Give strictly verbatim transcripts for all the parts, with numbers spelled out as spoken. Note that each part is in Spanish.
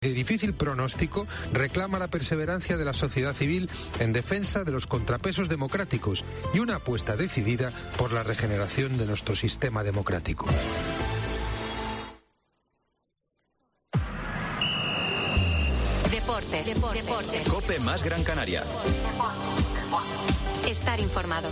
De difícil pronóstico, reclama la perseverancia de la sociedad civil en defensa de los contrapesos democráticos y una apuesta decidida por la regeneración de nuestro sistema democrático. Deportes. Deportes. Deportes. COPE más Gran Canaria. Estar informado.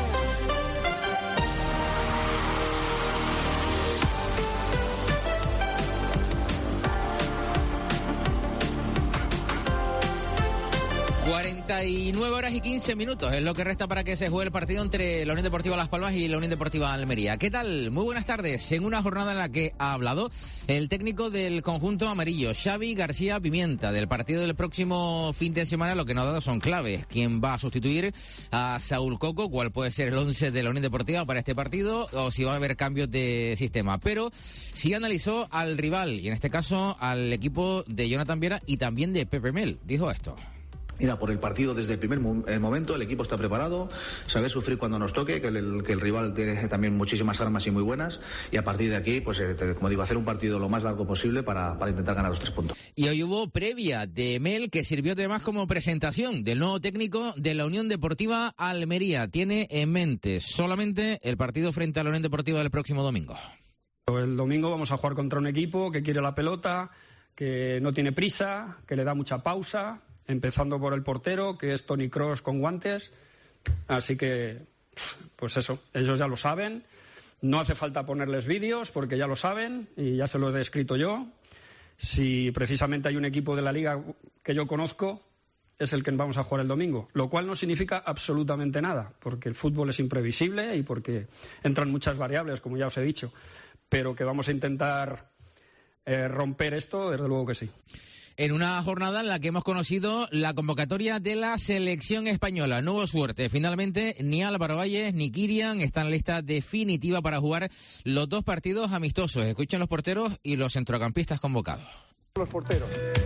cuarenta y nueve horas y quince minutos es lo que resta para que se juegue el partido entre la Unión Deportiva Las Palmas y la Unión Deportiva Almería. ¿Qué tal? Muy buenas tardes. En una jornada en la que ha hablado el técnico del conjunto amarillo, Xavi García Pimienta, del partido del próximo fin de semana. Lo que nos ha dado son claves. ¿Quién va a sustituir a Saúl Coco? ¿Cuál puede ser el once de la Unión Deportiva para este partido? O si va a haber cambios de sistema. Pero sí analizó al rival, y en este caso al equipo de Jonathan Viera y también de Pepe Mel. Dijo esto. Mira, por el partido desde el primer mo- el momento el equipo está preparado, sabe sufrir cuando nos toque, que el, que el rival tiene también muchísimas armas y muy buenas, y a partir de aquí, pues eh, como digo, hacer un partido lo más largo posible para, para intentar ganar los tres puntos. Y hoy hubo previa de Mel que sirvió además como presentación del nuevo técnico de la Unión Deportiva Almería. Tiene en mente solamente el partido frente a la Unión Deportiva del próximo domingo. El domingo vamos a jugar contra un equipo que quiere la pelota, que no tiene prisa, que le da mucha pausa, empezando por el portero, que es Toni Kroos con guantes. Así que, pues eso, ellos ya lo saben. No hace falta ponerles vídeos porque ya lo saben y ya se lo he escrito yo. Si precisamente hay un equipo de la liga que yo conozco, es el que vamos a jugar el domingo. Lo cual no significa absolutamente nada, porque el fútbol es imprevisible y porque entran muchas variables, como ya os he dicho. Pero que vamos a intentar eh, romper esto, desde luego que sí. En una jornada en la que hemos conocido la convocatoria de la selección española. No hubo suerte. Finalmente, ni Álvaro Valles ni Kirian están en la lista definitiva para jugar los dos partidos amistosos. Escuchen los porteros y los centrocampistas convocados. Los porteros.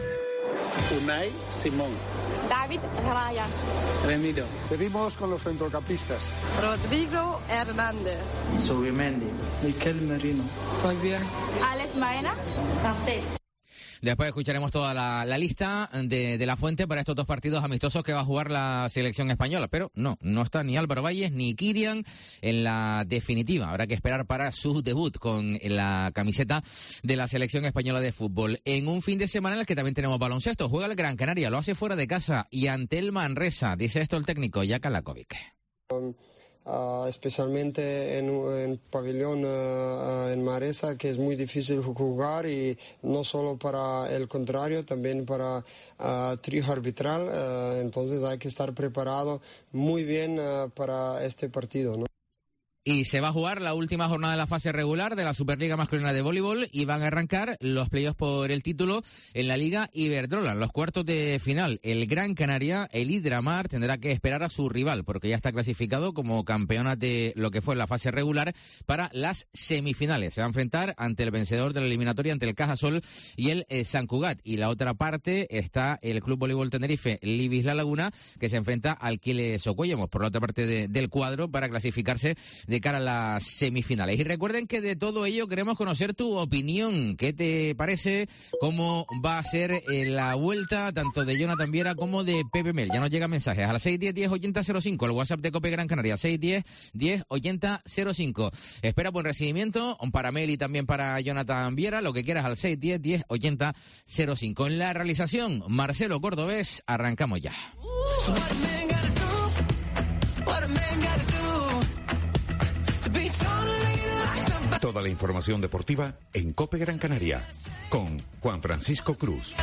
Unai Simón. David Raya. Remiro. Seguimos con los centrocampistas. Rodrigo Hernández. Subimendi. Miquel Merino. Muy bien. Alex Maena. Sarté. Después escucharemos toda la, la lista de, de la fuente para estos dos partidos amistosos que va a jugar la selección española. Pero no, no está ni Álvaro Valles ni Kirian en la definitiva. Habrá que esperar para su debut con la camiseta de la selección española de fútbol. En un fin de semana en el que también tenemos baloncesto. Juega el Gran Canaria, lo hace fuera de casa y ante el Manresa. Dice esto el técnico Jaka Lakovic. Um. Uh, especialmente en un pabellón uh, uh, en Manresa, que es muy difícil jugar, y no solo para el contrario, también para uh, trío arbitral, uh, entonces hay que estar preparado muy bien uh, para este partido, ¿no? Y se va a jugar la última jornada de la fase regular de la Superliga Masculina de Voleibol y van a arrancar los playoffs por el título en la Liga Iberdrola. Los cuartos de final, el Gran Canaria, el Hidramar, tendrá que esperar a su rival porque ya está clasificado como campeona de lo que fue la fase regular para las semifinales. Se va a enfrentar ante el vencedor de la eliminatoria, ante el Cajasol y el eh, San Cugat. Y la otra parte está el Club Voleibol Tenerife Libis La Laguna, que se enfrenta al Quiles Ocuellamos por la otra parte de, del cuadro para clasificarse de cara a las semifinales. Y recuerden que de todo ello queremos conocer tu opinión. ¿Qué te parece? ¿Cómo va a ser eh, la vuelta tanto de Jonathan Viera como de Pepe Mel? Ya nos llegan mensajes a las seis diez, diez ochenta cero cinco, el WhatsApp de COPE Gran Canaria, seis diez, diez ochenta cero cinco. Espera buen recibimiento para Mel y también para Jonathan Viera, lo que quieras al seis diez, diez ochenta cero cinco. En la realización, Marcelo Cordobés, arrancamos ya. Toda la información deportiva en COPE Gran Canaria con Juan Francisco Cruz.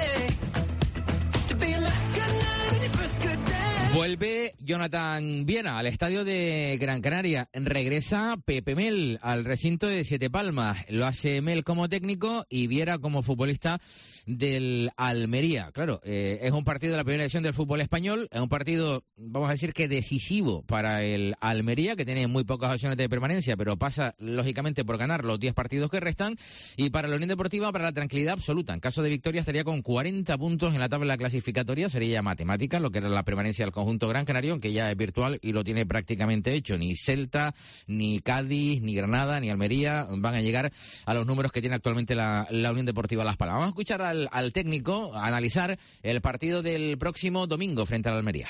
Vuelve Jonathan Viera al estadio de Gran Canaria. Regresa Pepe Mel al recinto de Siete Palmas. Lo hace Mel como técnico y Viera como futbolista del Almería. Claro, eh, es un partido de la primera división del fútbol español. Es un partido, vamos a decir que decisivo para el Almería, que tiene muy pocas opciones de permanencia, pero pasa lógicamente por ganar los diez partidos que restan. Y para la Unión Deportiva, para la tranquilidad absoluta. En caso de victoria estaría con cuarenta puntos en la tabla clasificatoria. Sería matemática lo que era la permanencia del conjunto gran canario, aunque ya es virtual y lo tiene prácticamente hecho. Ni Celta, ni Cádiz, ni Granada, ni Almería van a llegar a los números que tiene actualmente la, la Unión Deportiva Las Palmas. Vamos a escuchar al, al técnico a analizar el partido del próximo domingo frente a la Almería.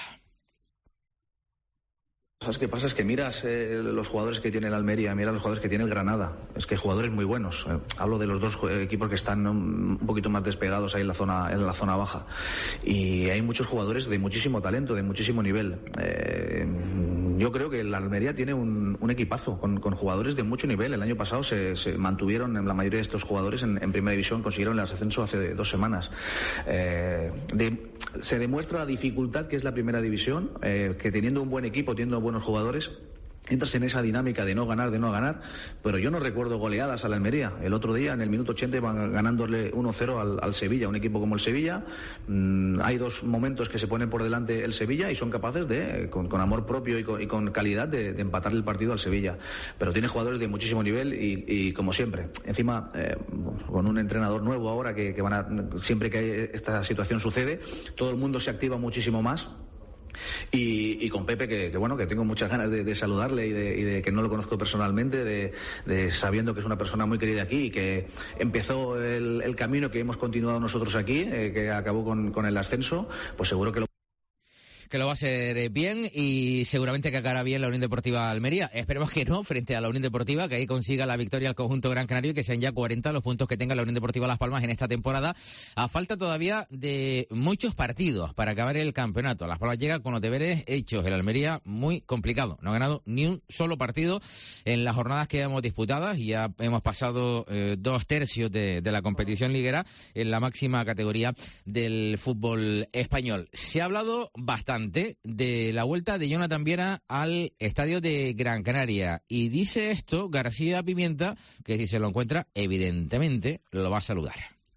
¿Sabes qué pasa? Es que miras eh, los jugadores que tiene el Almería, miras los jugadores que tiene el Granada. Es que jugadores muy buenos. Eh, hablo de los dos equipos que están un poquito más despegados ahí en la zona, en la zona baja. Y hay muchos jugadores de muchísimo talento, de muchísimo nivel. Eh, yo creo que el Almería tiene un, un equipazo con, con jugadores de mucho nivel. El año pasado se, se mantuvieron la mayoría de estos jugadores en, en Primera División, consiguieron el ascenso hace dos semanas. Eh, de, se demuestra la dificultad que es la Primera División, eh, que teniendo un buen equipo, teniendo buenos jugadores, entras en esa dinámica de no ganar, de no ganar, pero yo no recuerdo goleadas a la Almería. El otro día, en el minuto ochenta, iban ganándole uno cero al, al Sevilla, un equipo como el Sevilla. Mm, hay dos momentos que se ponen por delante el Sevilla y son capaces de, con, con amor propio y con, y con calidad, de, de empatar el partido al Sevilla. Pero tiene jugadores de muchísimo nivel y, y como siempre, encima, eh, con un entrenador nuevo ahora que, que van a, siempre que esta situación sucede, todo el mundo se activa muchísimo más. Y, y con Pepe, que, que bueno, que tengo muchas ganas de, de saludarle y de, y de que no lo conozco personalmente, de, de sabiendo que es una persona muy querida aquí y que empezó el, el camino que hemos continuado nosotros aquí, eh, que acabó con, con el ascenso, pues seguro que lo que lo va a hacer bien y seguramente que acabará bien la Unión Deportiva Almería. Esperemos que no, frente a la Unión Deportiva, que ahí consiga la victoria al conjunto gran canario y que sean ya cuarenta los puntos que tenga la Unión Deportiva Las Palmas en esta temporada, a falta todavía de muchos partidos para acabar el campeonato. Las Palmas llega con los deberes hechos. El Almería muy complicado, no ha ganado ni un solo partido en las jornadas que hemos disputado y ya hemos pasado eh, dos tercios de, de la competición liguera en la máxima categoría del fútbol español. Se ha hablado bastante de la vuelta de Jonathan Viera al estadio de Gran Canaria y dice esto García Pimienta, que si se lo encuentra evidentemente lo va a saludar.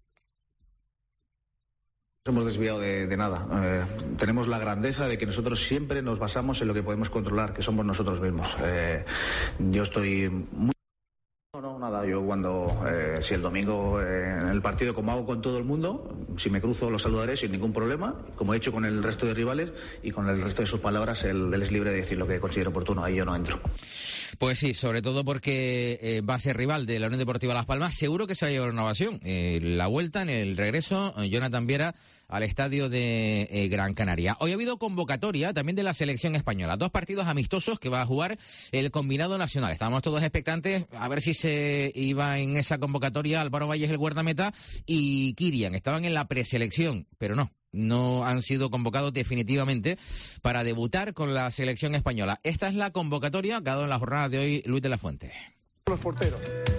No hemos desviado de, de nada. Eh, tenemos la grandeza de que nosotros siempre nos basamos en lo que podemos controlar, que somos nosotros mismos. Eh, yo estoy muy... No, no, nada. Yo cuando, eh, si el domingo eh, en el partido, como hago con todo el mundo, si me cruzo lo saludaré sin ningún problema, como he hecho con el resto de rivales y con el resto de sus palabras, él, él es libre de decir lo que considero oportuno. Ahí yo no entro. Pues sí, sobre todo porque eh, va a ser rival de la Unión Deportiva Las Palmas. Seguro que se va a llevar una ovación. Eh, la vuelta, en el regreso, Jonathan Viera al estadio de eh, Gran Canaria. Hoy ha habido convocatoria también de la selección española. Dos partidos amistosos que va a jugar el combinado nacional. Estábamos todos expectantes a ver si se iba en esa convocatoria Álvaro Valles, el guardameta, y Kirian. Estaban en la preselección, pero no. No han sido convocados definitivamente para debutar con la selección española. Esta es la convocatoria que ha dado en la jornada de hoy Luis de la Fuente. Los porteros.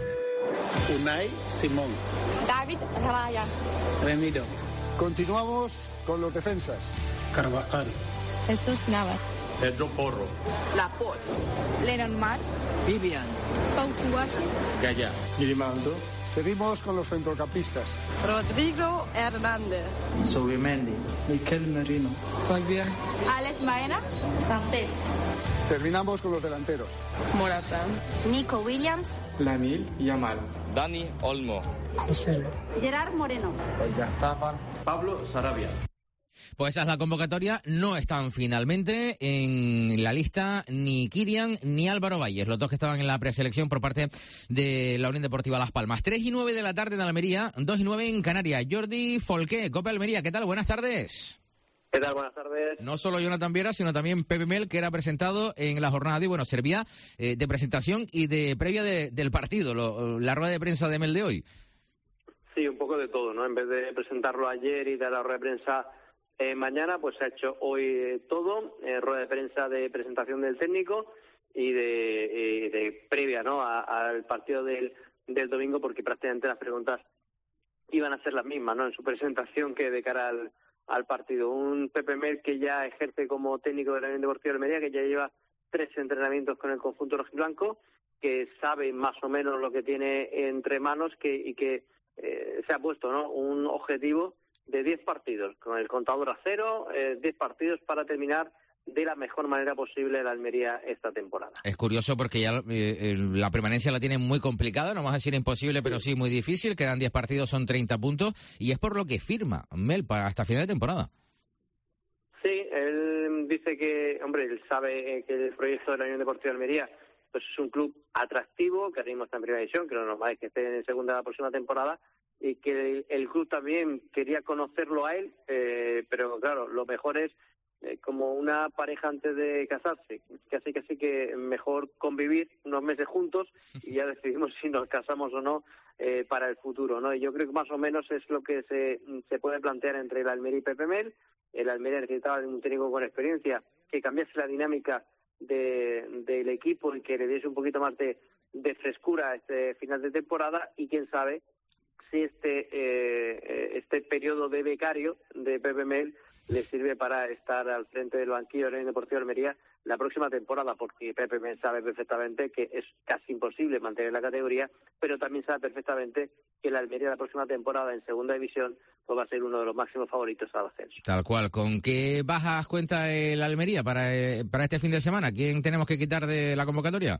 Unai Simón. David Ryan. Remiro. Continuamos con los defensas. Carvajal. Jesús Navas. Pedro Porro. Laporte. Lennon Mar. Vivian. Pau Cubashi. Gaya. Grimando. Seguimos con los centrocampistas. Rodrigo Hernández. Zubimendi. Mikel Merino. Fabián. Alex Maena. Santé. Terminamos con los delanteros. Morata. Nico Williams. Lamil Yamal. Dani Olmo. José. Gerard Moreno. Pablo Sarabia. Pues esa es la convocatoria. No están finalmente en la lista ni Kirian ni Álvaro Valles, los dos que estaban en la preselección por parte de la Unión Deportiva Las Palmas. tres y nueve de la tarde en Almería, dos y nueve en Canarias. Jordi Folqué, Copa Almería, ¿qué tal? Buenas tardes. ¿Qué tal? Buenas tardes. No solo Jonathan Viera, sino también Pepe Mel, que era presentado en la jornada de hoy. Bueno, servía eh, de presentación y de previa de, del partido, lo, la rueda de prensa de Mel de hoy. Sí, un poco de todo, ¿no? En vez de presentarlo ayer y dar la rueda de prensa eh, mañana, pues se ha hecho hoy eh, todo, eh, rueda de prensa de presentación del técnico y de, eh, de previa, ¿no? A, al partido del, del domingo, porque prácticamente las preguntas iban a ser las mismas, ¿no? En su presentación que de cara al al partido. Un Pepe Mel que ya ejerce como técnico de la Unión Deportiva de Almería, que ya lleva tres entrenamientos con el conjunto rojiblanco, que sabe más o menos lo que tiene entre manos que y que eh, se ha puesto, ¿no? Un objetivo de diez partidos, con el contador a cero, eh, diez partidos para terminar de la mejor manera posible la Almería esta temporada. Es curioso porque ya eh, la permanencia la tienen muy complicada, no vamos a decir imposible, pero sí muy difícil. Quedan diez partidos, son treinta puntos, y es por lo que firma Mel para hasta final de temporada. Sí, él dice que, hombre, él sabe que el proyecto de la Unión Deportiva de Almería pues es un club atractivo, que ahora mismo está en primera división, que lo normal es que esté en segunda la próxima temporada, y que el, el club también quería conocerlo a él, eh, pero claro, lo mejor es eh, como una pareja antes de casarse, casi casi que mejor convivir unos meses juntos y ya decidimos si nos casamos o no eh, para el futuro, ¿no? Y yo creo que más o menos es lo que se, se puede plantear entre el Almería y Pepe Mel. El Almería necesitaba un técnico con experiencia que cambiase la dinámica de, del equipo y que le diese un poquito más de, de frescura a este final de temporada, y quién sabe si este eh, este periodo de becario de Pepe Mel le sirve para estar al frente del banquillo de la Unión Deportiva de Almería la próxima temporada, porque Pepe Mel sabe perfectamente que es casi imposible mantener la categoría, pero también sabe perfectamente que la Almería la próxima temporada en segunda división pues va a ser uno de los máximos favoritos al ascenso. Tal cual. ¿Con qué bajas cuenta el Almería para, eh, para este fin de semana? ¿Quién tenemos que quitar de la convocatoria?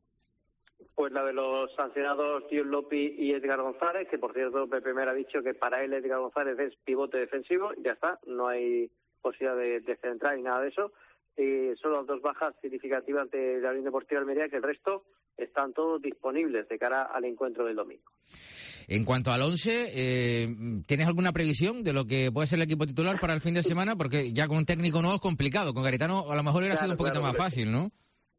Pues la de los sancionados Dion Lopi y Edgar González, que por cierto Pepe Mel ha dicho que para él Edgar González es pivote defensivo, ya está, no hay posibilidad de, de centrar ni nada de eso. Y son las dos bajas significativas de la Unión Deportiva de Almería, que el resto están todos disponibles de cara al encuentro del domingo. En cuanto al once, eh, ¿tienes alguna previsión de lo que puede ser el equipo titular para el fin de semana? Porque ya con un técnico nuevo es complicado, con Garitano a lo mejor hubiera claro, sido un poquito claro, más fácil, ¿no?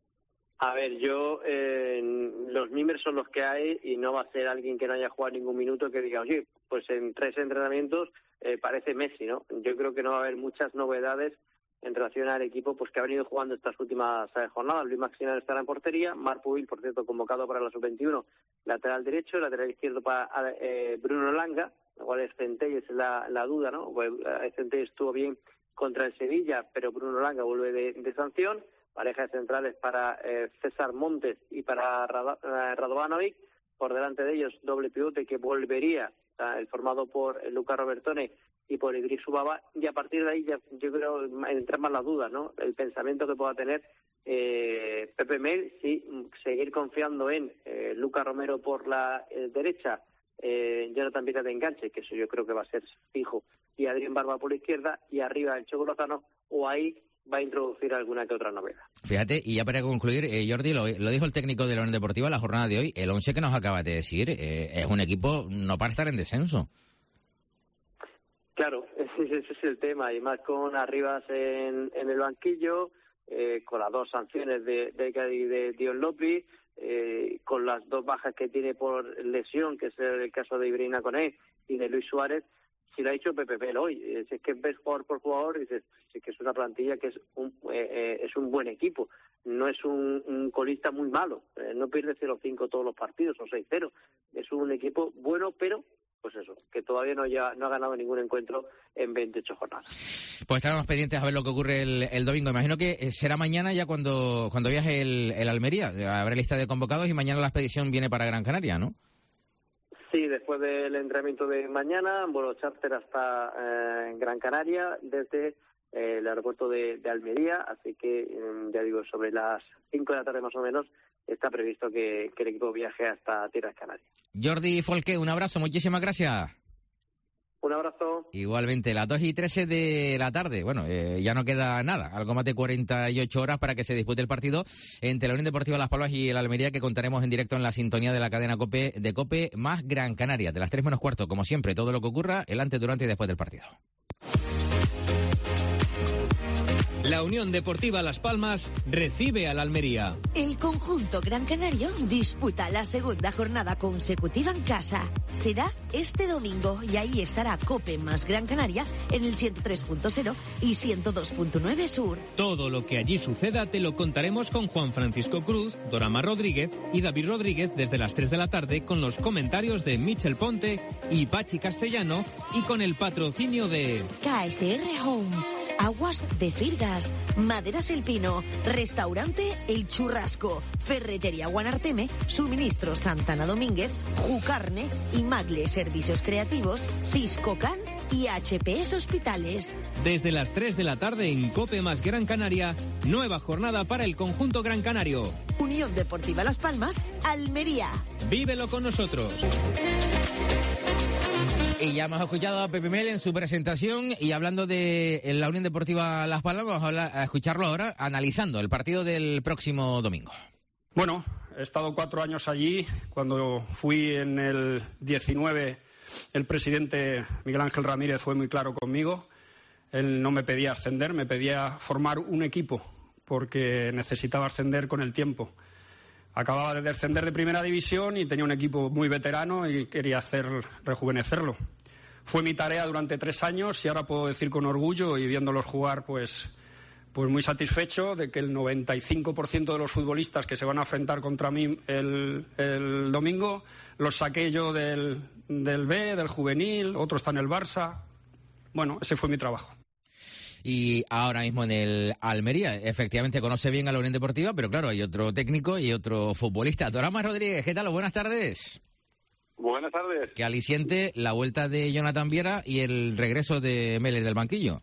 A ver, yo, eh, los miembros son los que hay y no va a ser alguien que no haya jugado ningún minuto que diga, oye, pues en tres entrenamientos eh, parece Messi, ¿no? Yo creo que no va a haber muchas novedades en relación al equipo pues que ha venido jugando estas últimas eh, jornadas. Luis Maximiliano estará en portería, Marc Pubil, por cierto, convocado para la sub veintiuno, lateral derecho, lateral izquierdo para eh, Bruno Langa, igual es Centelles la, la duda, ¿no? Pues, eh, Centelles estuvo bien contra el Sevilla, pero Bruno Langa vuelve de, de sanción. Pareja de centrales para eh, César Montes y para Rad- eh, Radovanovic, por delante de ellos doble pivote que volvería, o sea, el formado por eh, Luca Robertone y por Idris Ubaba, y a partir de ahí ya yo creo entran más las dudas, ¿no? El pensamiento que pueda tener eh, Pepe Mel, si seguir confiando en eh, Luca Romero por la eh, derecha, eh, Jonathan Pita de enganche, que eso yo creo que va a ser fijo, y Adrián Barba por la izquierda, y arriba el Choco Lozano, o ahí va a introducir alguna que otra novedad. Fíjate, y ya para concluir, eh, Jordi, lo, lo dijo el técnico de la Unión Deportiva en la jornada de hoy, el once que nos acaba de decir eh, es un equipo no para estar en descenso. Claro, ese es el tema, y más con Arribas en, en el banquillo, eh, con las dos sanciones de, de, de Dion Lopi, eh, con las dos bajas que tiene por lesión, que es el caso de Ibrahima Koné y de Luis Suárez. Si lo ha dicho Pepe Mel hoy, eh, si es que ves jugador por jugador, dices, si es que es una plantilla que es un eh, eh, es un buen equipo, no es un, un colista muy malo, eh, no pierde cero cinco todos los partidos o seis cero, es un equipo bueno, pero pues eso, que todavía no, ya, no ha ganado ningún encuentro en veintiocho jornadas. Pues estaremos pendientes a ver lo que ocurre el, el domingo. Imagino que será mañana ya cuando cuando viaje el, el Almería, habrá lista de convocados y mañana la expedición viene para Gran Canaria, ¿no? Sí, después del entrenamiento de mañana, vuelo charter hasta eh, en Gran Canaria desde eh, el aeropuerto de, de Almería, así que eh, ya digo, sobre las cinco de la tarde más o menos está previsto que, que el equipo viaje hasta Tierras Canarias. Jordi Folqué, un abrazo, muchísimas gracias. Un abrazo. Igualmente, las dos y trece de la tarde. Bueno, eh, ya no queda nada, algo más de cuarenta y ocho horas para que se dispute el partido entre la Unión Deportiva Las Palmas y el Almería, que contaremos en directo en la sintonía de la cadena COPE de COPE más Gran Canaria. De las tres menos cuarto, como siempre, todo lo que ocurra, el antes, durante y después del partido. La Unión Deportiva Las Palmas recibe al Almería. El conjunto gran canario disputa la segunda jornada consecutiva en casa. Será este domingo y ahí estará COPE más Gran Canaria en el ciento tres punto cero y ciento dos punto nueve Sur. Todo lo que allí suceda te lo contaremos con Juan Francisco Cruz, Dorama Rodríguez y David Rodríguez desde las tres de la tarde, con los comentarios de Michel Ponte y Pachi Castellano, y con el patrocinio de K S R Home, Aguas de Firgas, Maderas El Pino, Restaurante El Churrasco, Ferretería Guanarteme, Suministro Santana Domínguez, Jucarne y Magle Servicios Creativos, Siscocan y H P S Hospitales. Desde las tres de la tarde en COPE más Gran Canaria, nueva jornada para el conjunto gran canario. Unión Deportiva Las Palmas, Almería. Vívelo con nosotros. Y ya hemos escuchado a Pepe Mel en su presentación y hablando de la Unión Deportiva Las Palmas, vamos a, hablar, a escucharlo ahora analizando el partido del próximo domingo. Bueno, he estado cuatro años allí. Cuando fui en el diecinueve, el presidente Miguel Ángel Ramírez fue muy claro conmigo. Él no me pedía ascender, me pedía formar un equipo porque necesitaba ascender con el tiempo. Acababa de descender de primera división y tenía un equipo muy veterano y quería hacer rejuvenecerlo. Fue mi tarea durante tres años y ahora puedo decir con orgullo y viéndolos jugar, pues, pues muy satisfecho de que el noventa y cinco por ciento de los futbolistas que se van a enfrentar contra mí el, el domingo los saqué yo del, del B, del juvenil, otro está en el Barça. Bueno, ese fue mi trabajo. Y ahora mismo en el Almería, efectivamente conoce bien a la Unión Deportiva, pero claro, hay otro técnico y otro futbolista. Dorama Rodríguez, ¿qué tal? Buenas tardes. Buenas tardes. Que aliciente la vuelta de Jonathan Viera y el regreso de Mel del banquillo.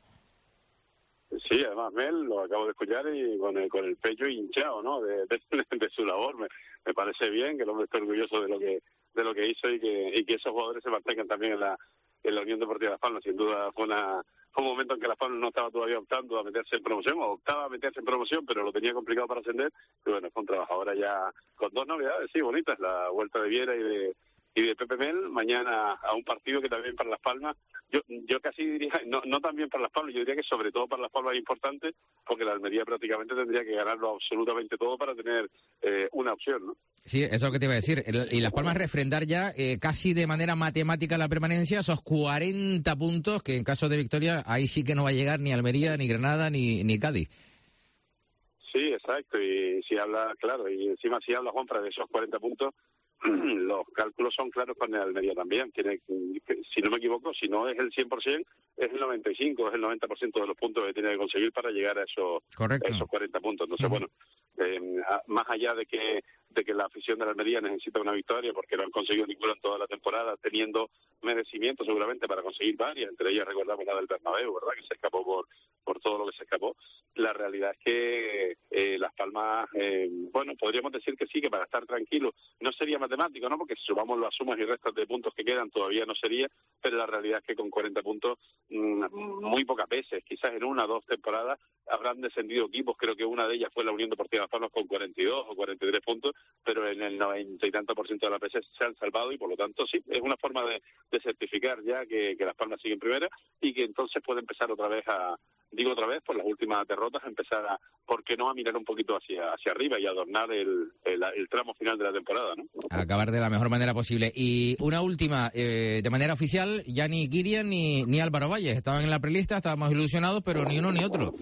Sí, además Mel, lo acabo de escuchar y con el, con el pecho hinchado, ¿no? De, de, de su labor. Me, me parece bien que el hombre esté orgulloso de lo que de lo que hizo y que y que esos jugadores se mantengan también en la en la Unión Deportiva Las Palmas. Sin duda fue una fue un momento en que Las Palmas no estaba todavía optando a meterse en promoción, o optaba a meterse en promoción, pero lo tenía complicado para ascender. Y bueno, fue un trabajo ahora ya con dos novedades, sí, bonitas, la vuelta de Viera y de y de Pepe Mel, mañana a un partido que también para Las Palmas, yo yo casi diría, no no también para Las Palmas, yo diría que sobre todo para Las Palmas es importante, porque la Almería prácticamente tendría que ganarlo absolutamente todo para tener eh, una opción, ¿no? Sí, eso es lo que te iba a decir. Y Las Palmas refrendar ya eh, casi de manera matemática la permanencia, esos cuarenta puntos que en caso de victoria ahí sí que no va a llegar ni Almería, ni Granada, ni, ni Cádiz. Sí, exacto, y si habla, claro, y encima si habla Juanfran de esos cuarenta puntos, los cálculos son claros con el Almería también. Tiene, si no me equivoco, si no es el cien por ciento, es el noventa y cinco, es el noventa por ciento de los puntos que tiene que conseguir para llegar a esos, a esos cuarenta puntos. Entonces, uh-huh. bueno, eh, a, más allá de que de que la afición de la Almería necesita una victoria, porque no han conseguido ninguna en toda la temporada, teniendo merecimiento seguramente para conseguir varias, entre ellas recordamos la del Bernabéu, ¿verdad?, que se escapó por por todo lo que se escapó. La realidad es que eh, Las Palmas, eh, bueno, podríamos decir que sí, que para estar tranquilos no sería matemático, ¿no?, porque si sumamos las sumas y restas de puntos que quedan todavía no sería, pero la realidad es que con cuarenta puntos mmm, muy pocas veces, quizás en una o dos temporadas habrán descendido equipos, creo que una de ellas fue la Unión Deportiva Las Palmas con cuarenta y dos o cuarenta y tres puntos, pero en el noventa y tanto por ciento de las veces se han salvado y por lo tanto sí, es una forma de, de certificar ya que, que Las Palmas sigue en primera y que entonces puede empezar otra vez a digo otra vez, por las últimas derrotas, empezar a, ¿por qué no?, a mirar un poquito hacia hacia arriba y adornar el, el, el tramo final de la temporada, ¿no? A acabar de la mejor manera posible. Y una última, eh, de manera oficial, ya ni Kirian ni, ni Álvaro Valles estaban en la prelista, estábamos ilusionados, pero ni uno ni otro.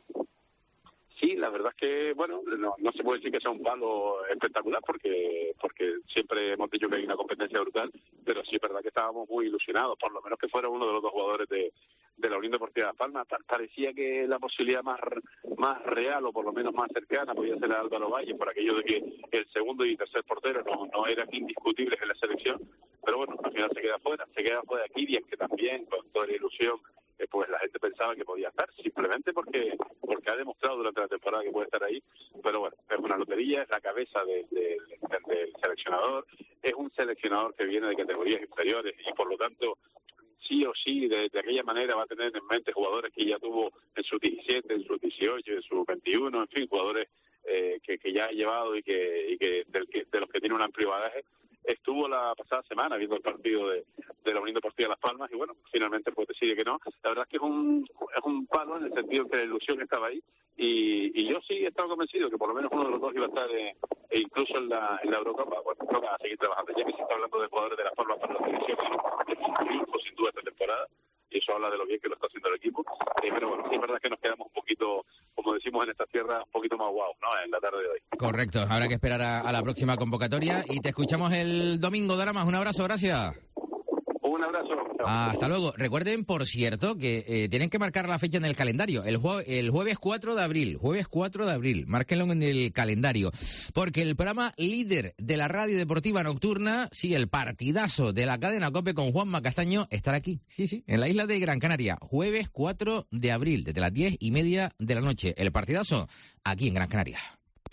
Sí, la verdad es que, bueno, no, no se puede decir que sea un palo espectacular porque porque siempre hemos dicho que hay una competencia brutal, pero sí es verdad que estábamos muy ilusionados, por lo menos que fuera uno de los dos jugadores de, de la Unión Deportiva Las Palmas. Parecía que la posibilidad más más real o por lo menos más cercana podía ser Álvaro Valle, por aquello de que el segundo y tercer portero no, no eran indiscutibles en la selección, pero bueno, al final se queda fuera, se queda fuera Kirian, que también con toda la ilusión Eh, pues la gente pensaba que podía estar, simplemente porque porque ha demostrado durante la temporada que puede estar ahí, pero bueno, es una lotería, es la cabeza de, de, de, del seleccionador, es un seleccionador que viene de categorías inferiores y por lo tanto sí o sí de, de aquella manera va a tener en mente jugadores que ya tuvo en sus diecisiete, en sus dieciocho, en sus veintiuno, en fin, jugadores eh, que, que ya ha llevado y que, y que, del que de los que tiene un amplio bagaje. Estuvo la pasada semana viendo el partido de, de la Unión Deportiva Las Palmas y bueno, finalmente pues decide que no. La verdad es que es un es un palo en el sentido que la ilusión estaba ahí y, y yo sí he estado convencido que por lo menos uno de los dos iba a estar eh, e incluso en la en la Eurocopa. Bueno, toca seguir trabajando. Ya que se está hablando de jugadores de Las Palmas para la selección, es un triunfo sin duda esta temporada y eso habla de lo bien que lo está haciendo el equipo. Eh, pero bueno, sí es verdad que nos quedamos un poquito, como decimos en esta tierra, un poquito más guau, ¿no?, en la tarde de hoy. Correcto, habrá que esperar a, a la próxima convocatoria y te escuchamos el domingo, Daramas. Un abrazo, gracias. Un abrazo. Hasta luego. Recuerden, por cierto, que eh, tienen que marcar la fecha en el calendario. El, jue- el jueves cuatro de abril. Jueves cuatro de abril. Márquenlo en el calendario. Porque el programa líder de la radio deportiva nocturna, sí, el partidazo de la cadena COPE con Juanma Castaño, estará aquí. Sí, sí, en la isla de Gran Canaria. Jueves cuatro de abril, desde las diez y media de la noche. El partidazo aquí en Gran Canaria.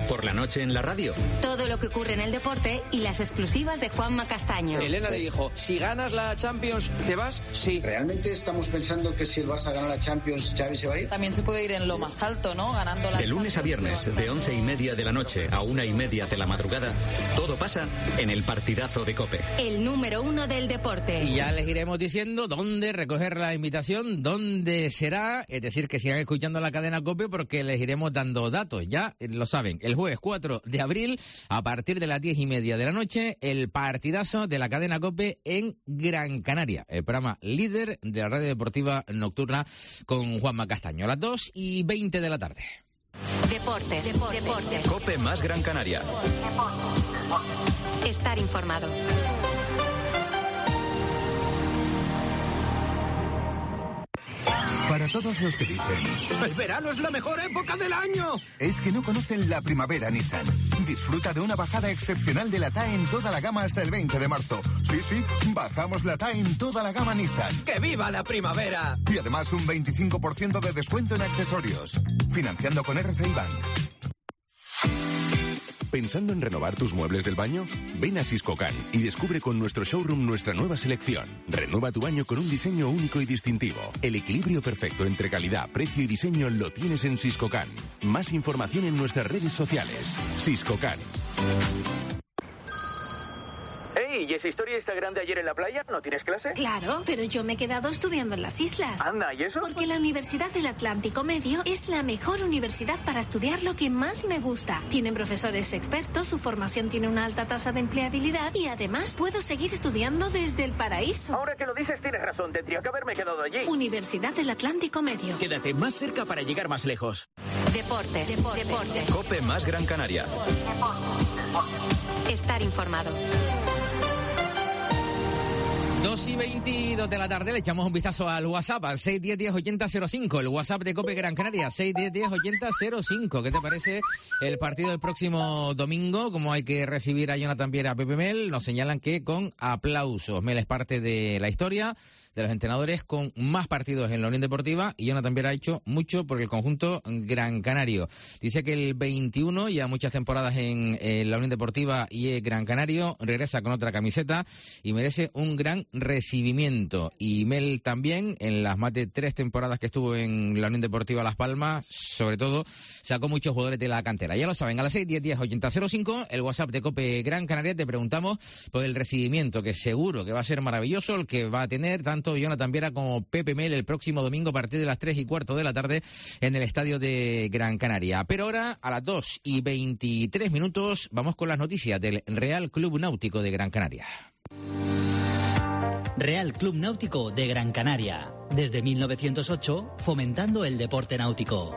Por la noche en la radio. Todo lo que ocurre en el deporte y las exclusivas de Juanma Castaño. Elena le dijo, si ganas la Champions, ¿te vas? Sí. ¿Realmente estamos pensando que si el Barça gana la Champions, Xavi se va a ir? También se puede ir en lo más alto, ¿no? Ganando la De lunes a viernes, de once y media de la noche a una y media de la madrugada, todo pasa en el partidazo de COPE. El número uno del deporte. Y ya les iremos diciendo dónde recoger la invitación, dónde será, es decir, que sigan escuchando la cadena COPE porque les iremos dando datos, ya lo saben. El jueves cuatro de abril, a partir de las diez y media de la noche, el partidazo de la cadena COPE en Gran Canaria, el programa líder de la radio deportiva nocturna con Juanma Castaño, a las dos y veinte de la tarde. Deportes, deportes, deportes. COPE más Gran Canaria. Estar informado. Para todos los que dicen ¡el verano es la mejor época del año! Es que no conocen la primavera Nissan. Disfruta de una bajada excepcional de la T A E en toda la gama hasta el veinte de marzo. Sí, sí, bajamos la T A E en toda la gama Nissan. ¡Que viva la primavera! Y además un veinticinco por ciento de descuento en accesorios. Financiando con R C I Bank. ¿Pensando en renovar tus muebles del baño? Ven a Siscocan y descubre con nuestro showroom nuestra nueva selección. Renueva tu baño con un diseño único y distintivo. El equilibrio perfecto entre calidad, precio y diseño lo tienes en Siscocan. Más información en nuestras redes sociales. Siscocan. Hey, ¿y esa historia Instagram de ayer en la playa? ¿No tienes clase? Claro, pero yo me he quedado estudiando en las islas. Anda, ¿y eso? Porque la Universidad del Atlántico Medio es la mejor universidad para estudiar lo que más me gusta. Tienen profesores expertos, su formación tiene una alta tasa de empleabilidad y además puedo seguir estudiando desde el paraíso. Ahora que lo dices tienes razón, tendría que haberme quedado allí. Universidad del Atlántico Medio. Quédate más cerca para llegar más lejos. Deportes, deportes, deportes. COPE más Gran Canaria. Estar informado. dos y veintidós de la tarde, le echamos un vistazo al WhatsApp, al seis uno cero, ochenta cero cinco, el WhatsApp de COPE Gran Canaria, seis uno cero, ochenta cero cinco. ¿Qué te parece el partido del próximo domingo? ¿Cómo hay que recibir a Jonathan Viera, a Pepe Mel? Nos señalan que con aplausos. Mel es parte de la historia de los entrenadores con más partidos en la Unión Deportiva y Jonathan Viera ha hecho mucho por el conjunto gran canario. Dice que el veintiuno, ya muchas temporadas en, en la Unión Deportiva y el Gran Canario, regresa con otra camiseta y merece un gran recibimiento. Y Mel también, en las más de tres temporadas que estuvo en la Unión Deportiva Las Palmas, sobre todo, sacó muchos jugadores de la cantera. Ya lo saben, a las seis, diez, diez, ochenta cero cinco, el WhatsApp de COPE Gran Canaria, te preguntamos por el recibimiento, que seguro que va a ser maravilloso el que va a tener tanto Jonathan Viera como Pepe Mel el próximo domingo a partir de las tres y cuarto de la tarde en el estadio de Gran Canaria. Pero ahora, a las dos y veintitrés minutos, vamos con las noticias del Real Club Náutico de Gran Canaria. Real Club Náutico de Gran Canaria. Desde mil novecientos ocho, fomentando el deporte náutico.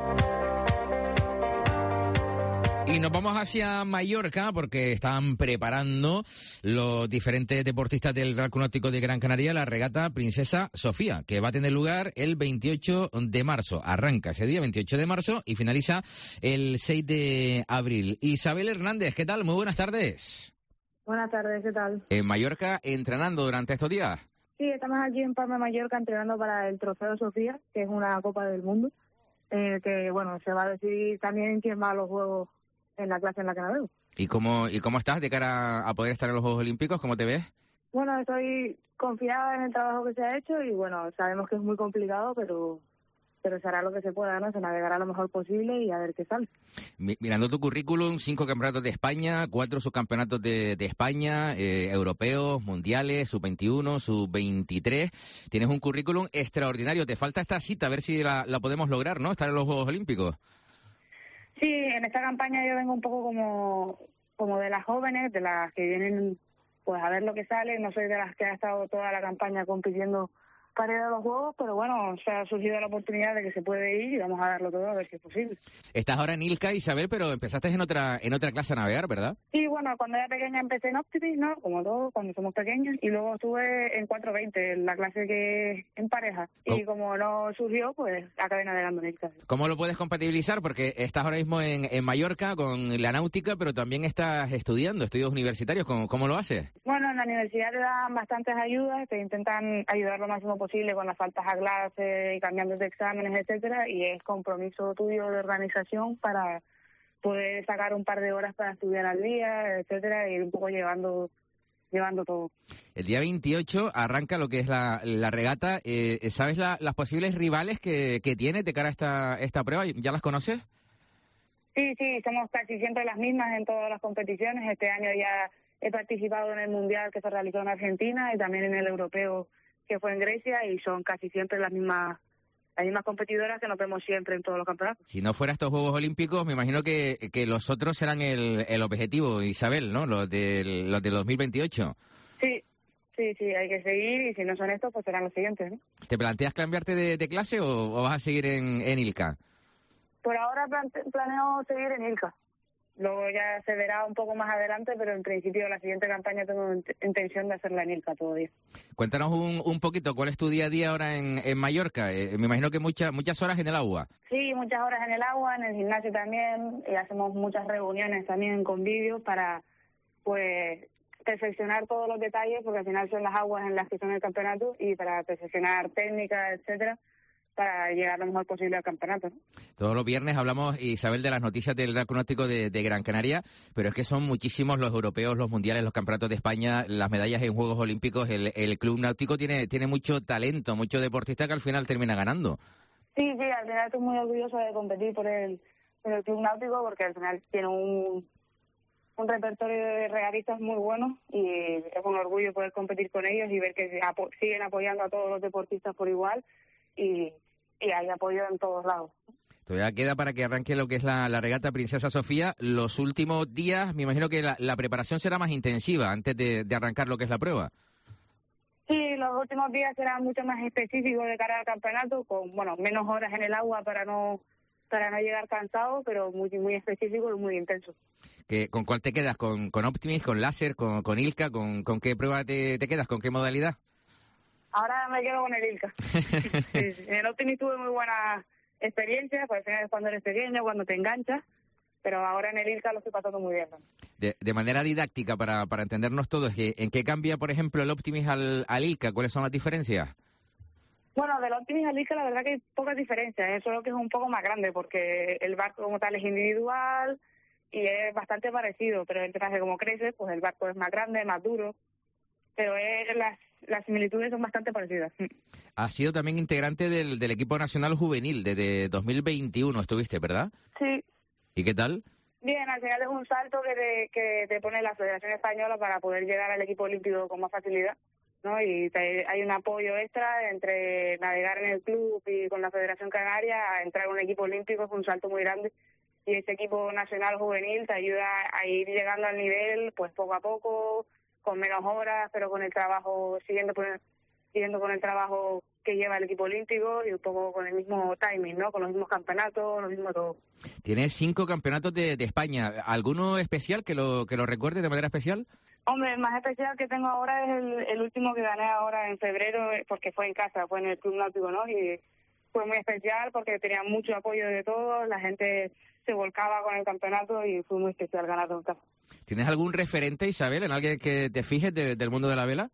Y nos vamos hacia Mallorca porque están preparando los diferentes deportistas del Real Club Náutico de Gran Canaria la regata Princesa Sofía, que va a tener lugar el veintiocho de marzo. Arranca ese día, veintiocho de marzo, y finaliza el seis de abril. Isabel Hernández, ¿qué tal? Muy buenas tardes. Buenas tardes, ¿qué tal? En Mallorca, entrenando durante estos días. Sí, estamos aquí en Palma de Mallorca entrenando para el Trofeo Sofía, que es una Copa del Mundo, eh, que, bueno, se va a decidir también quién va a los Juegos en la clase en la que navego. ¿Y cómo, ¿Y cómo estás de cara a poder estar en los Juegos Olímpicos? ¿Cómo te ves? Bueno, estoy confiada en el trabajo que se ha hecho y, bueno, sabemos que es muy complicado, pero pero se hará lo que se pueda, ¿no? Se navegará lo mejor posible y a ver qué sale. Mirando tu currículum, cinco campeonatos de España, cuatro subcampeonatos de, de España, eh, europeos, mundiales, sub veintiuno, sub veintitrés. Tienes un currículum extraordinario. Te falta esta cita, a ver si la, la podemos lograr, ¿no? Estar en los Juegos Olímpicos. Sí, en esta campaña yo vengo un poco como, como de las jóvenes, de las que vienen pues a ver lo que sale. No soy de las que ha estado toda la campaña compitiendo para ir a los Juegos, pero bueno, se ha surgido la oportunidad de que se puede ir y vamos a darlo todo a ver si es posible. Estás ahora en Ilca, Isabel, pero empezaste en otra en otra clase a navegar, ¿verdad? Sí, bueno, cuando era pequeña empecé en Optimis, ¿no? Como todos, cuando somos pequeños, y luego estuve en cuatro veinte, en la clase que en pareja, y ¿Cómo? como no surgió, pues acabé navegando en Ilca. ¿Cómo lo puedes compatibilizar? Porque estás ahora mismo en, en Mallorca con la náutica, pero también estás estudiando, estudios universitarios, ¿cómo, cómo lo haces? Bueno, en la universidad te dan bastantes ayudas, te intentan ayudar lo máximo posible con las faltas a clase y cambiando de exámenes, etcétera, y es compromiso tuyo de organización para poder sacar un par de horas para estudiar al día, etcétera, y ir un poco llevando llevando todo. El día veintiocho arranca lo que es la, la regata. Eh, ¿Sabes la, las posibles rivales que, que tiene de cara a esta, esta prueba? ¿Ya las conoces? Sí, sí, somos casi siempre las mismas en todas las competiciones. Este año ya he participado en el Mundial que se realizó en Argentina y también en el Europeo que fue en Grecia, y son casi siempre las mismas las mismas competidoras que nos vemos siempre en todos los campeonatos. Si no fuera estos Juegos Olímpicos, me imagino que, que los otros serán el, el objetivo, Isabel, ¿no? Los del, los del dos mil veintiocho. Sí, sí, sí, hay que seguir, y si no son estos, pues serán los siguientes, ¿no? ¿Te planteas cambiarte de, de clase o, o vas a seguir en, en ILCA? Por ahora plante, planeo seguir en ILCA. Luego ya se verá un poco más adelante, pero en principio la siguiente campaña tengo intención de hacerla en ILCA todavía. Cuéntanos un, un poquito, ¿cuál es tu día a día ahora en, en Mallorca? Eh, me imagino que muchas muchas horas en el agua. Sí, muchas horas en el agua, en el gimnasio también, y hacemos muchas reuniones también con vídeos para, pues, perfeccionar todos los detalles, porque al final son las aguas en las que son el campeonato, y para perfeccionar técnicas, etcétera, para llegar lo mejor posible al campeonato, ¿no? Todos los viernes hablamos, Isabel, de las noticias del Real Club Náutico de, de Gran Canaria, pero es que son muchísimos los europeos, los mundiales, los campeonatos de España, las medallas en Juegos Olímpicos. El, el Club Náutico tiene tiene mucho talento, mucho deportista que al final termina ganando. Sí, sí, al final estoy muy orgulloso de competir por el, por el Club Náutico, porque al final tiene un, un repertorio de regatistas muy bueno, y es un orgullo poder competir con ellos y ver que apo- siguen apoyando a todos los deportistas por igual, y y hay apoyo en todos lados. Todavía queda para que arranque lo que es la, la regata Princesa Sofía. Los últimos días, me imagino que la, la preparación será más intensiva antes de, de arrancar lo que es la prueba. Sí, los últimos días serán mucho más específicos de cara al campeonato, con bueno menos horas en el agua para no para no llegar cansado, pero muy muy específico y muy intenso. ¿Qué, ¿Con cuál te quedas? ¿Con, con Optimis, con Láser, con, con ILCA? ¿Con, con qué prueba te, te quedas? ¿Con qué modalidad? Ahora me quedo con el ILCA. Sí, sí. En el Optimis tuve muy buena experiencia, pues al final es cuando eres pequeño, cuando te enganchas, pero ahora en el ILCA lo estoy pasando muy bien. De, de manera didáctica, para, para entendernos todos, ¿en qué cambia, por ejemplo, el Optimis al, al ILCA? ¿Cuáles son las diferencias? Bueno, del Optimis al ILCA la verdad que hay pocas diferencias, es solo que es un poco más grande, porque el barco como tal es individual y es bastante parecido, pero el traje como crece, pues el barco es más grande, más duro, pero es, las, las similitudes son bastante parecidas. Has sido también integrante del, del equipo nacional juvenil desde dos mil veintiuno, estuviste, ¿verdad? Sí. ¿Y qué tal? Bien, al final es un salto que te, que te pone la Federación Española para poder llegar al equipo olímpico con más facilidad, ¿no? Y te, hay un apoyo extra entre navegar en el club y con la Federación Canaria a entrar en un equipo olímpico. Es un salto muy grande, y ese equipo nacional juvenil te ayuda a ir llegando al nivel, pues poco a poco, con menos horas, pero con el trabajo, siguiendo, siguiendo con el trabajo que lleva el equipo olímpico y un poco con el mismo timing, ¿no? Con los mismos campeonatos, lo mismo todo. Tienes cinco campeonatos de, de España. ¿Alguno especial que lo que lo recuerdes de manera especial? Hombre, el más especial que tengo ahora es el, el último que gané ahora en febrero, porque fue en casa, fue en el Club Náutico, ¿no? Y fue muy especial porque tenía mucho apoyo de todos, la gente se volcaba con el campeonato y fue muy especial ganarlo en casa. ¿Tienes algún referente, Isabel, en alguien que te fijes de, del mundo de la vela?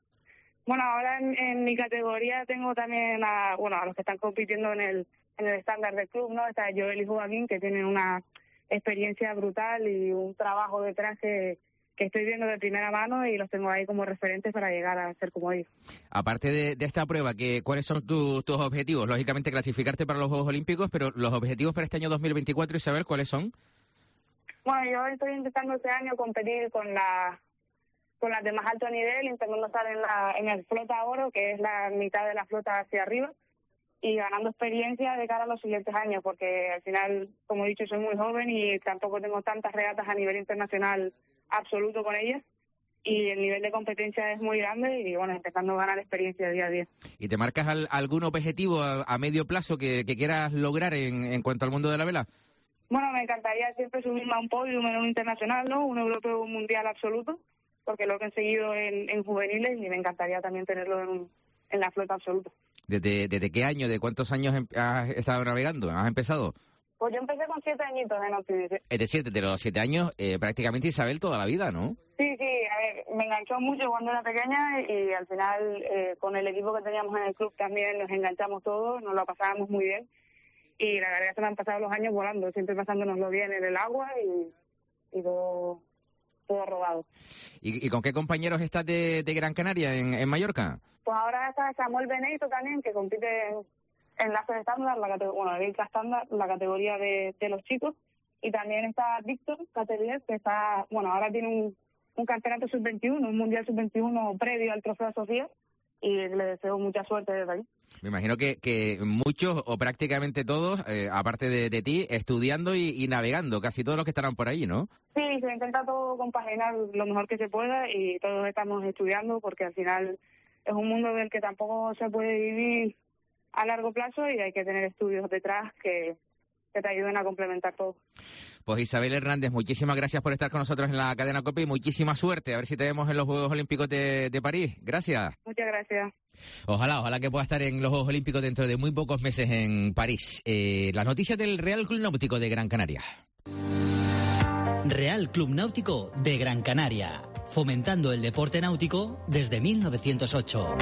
Bueno, ahora en, en mi categoría tengo también a, bueno, a los que están compitiendo en el en el estándar del club, ¿no? Está Joel y Joaquín, que tienen una experiencia brutal y un trabajo detrás que, que estoy viendo de primera mano, y los tengo ahí como referentes para llegar a ser como ellos. Aparte de, de esta prueba, ¿qué, ¿cuáles son tu, tus objetivos? Lógicamente clasificarte para los Juegos Olímpicos, pero los objetivos para este año dos mil veinticuatro, Isabel, ¿cuáles son? Bueno, yo estoy intentando este año competir con la con las de más alto nivel, intentando estar en la en el flota oro, que es la mitad de la flota hacia arriba, y ganando experiencia de cara a los siguientes años, porque al final, como he dicho, soy muy joven y tampoco tengo tantas regatas a nivel internacional absoluto con ellas, y el nivel de competencia es muy grande, y bueno, intentando ganar experiencia día a día. ¿Y te marcas al, algún objetivo a, a medio plazo que, que quieras lograr en, en cuanto al mundo de la vela? Bueno, me encantaría siempre subirme a un podio en un internacional, ¿no? Un europeo, un mundial absoluto, porque lo he conseguido en, en juveniles, y me encantaría también tenerlo en, en la flota absoluta. ¿Desde, ¿Desde qué año, de cuántos años has estado navegando? ¿Has empezado? Pues yo empecé con siete añitos en Optimis. Es decir, desde los siete años, eh, prácticamente, Isabel, toda la vida, ¿no? Sí, sí, a ver, me enganchó mucho cuando era pequeña, y al final eh, con el equipo que teníamos en el club también nos enganchamos todos, nos lo pasábamos muy bien. y la verdad es que se me han pasado los años volando, siempre pasándonoslo bien en el agua y, y todo, todo rodado. ¿Y, y con qué compañeros estás de, de Gran Canaria en, en Mallorca? Pues ahora está Samuel Benito también, que compite en, en la estándar, la categoría, bueno, el estándar, la categoría de, de los chicos, y también está Víctor Catelier, que está, bueno, ahora tiene un, un campeonato sub veintiuno, un mundial sub veintiuno previo al Trofeo Sofía, y le deseo mucha suerte desde ahí. Me imagino que, que muchos o prácticamente todos, eh, aparte de, de ti, estudiando y, y navegando, casi todos los que estarán por ahí, ¿no? Sí, se intenta todo compaginar lo mejor que se pueda y todos estamos estudiando porque al final es un mundo del que tampoco se puede vivir a largo plazo y hay que tener estudios detrás que, que te ayuden a complementar todo. Pues Isabel Hernández, muchísimas gracias por estar con nosotros en la cadena COPE y muchísima suerte. A ver si te vemos en los Juegos Olímpicos de, de París. Gracias. Muchas gracias. Ojalá, ojalá que pueda estar en los Juegos Olímpicos dentro de muy pocos meses en París. Eh, las noticias del Real Club Náutico de Gran Canaria. Real Club Náutico de Gran Canaria, fomentando el deporte náutico desde mil novecientos ocho.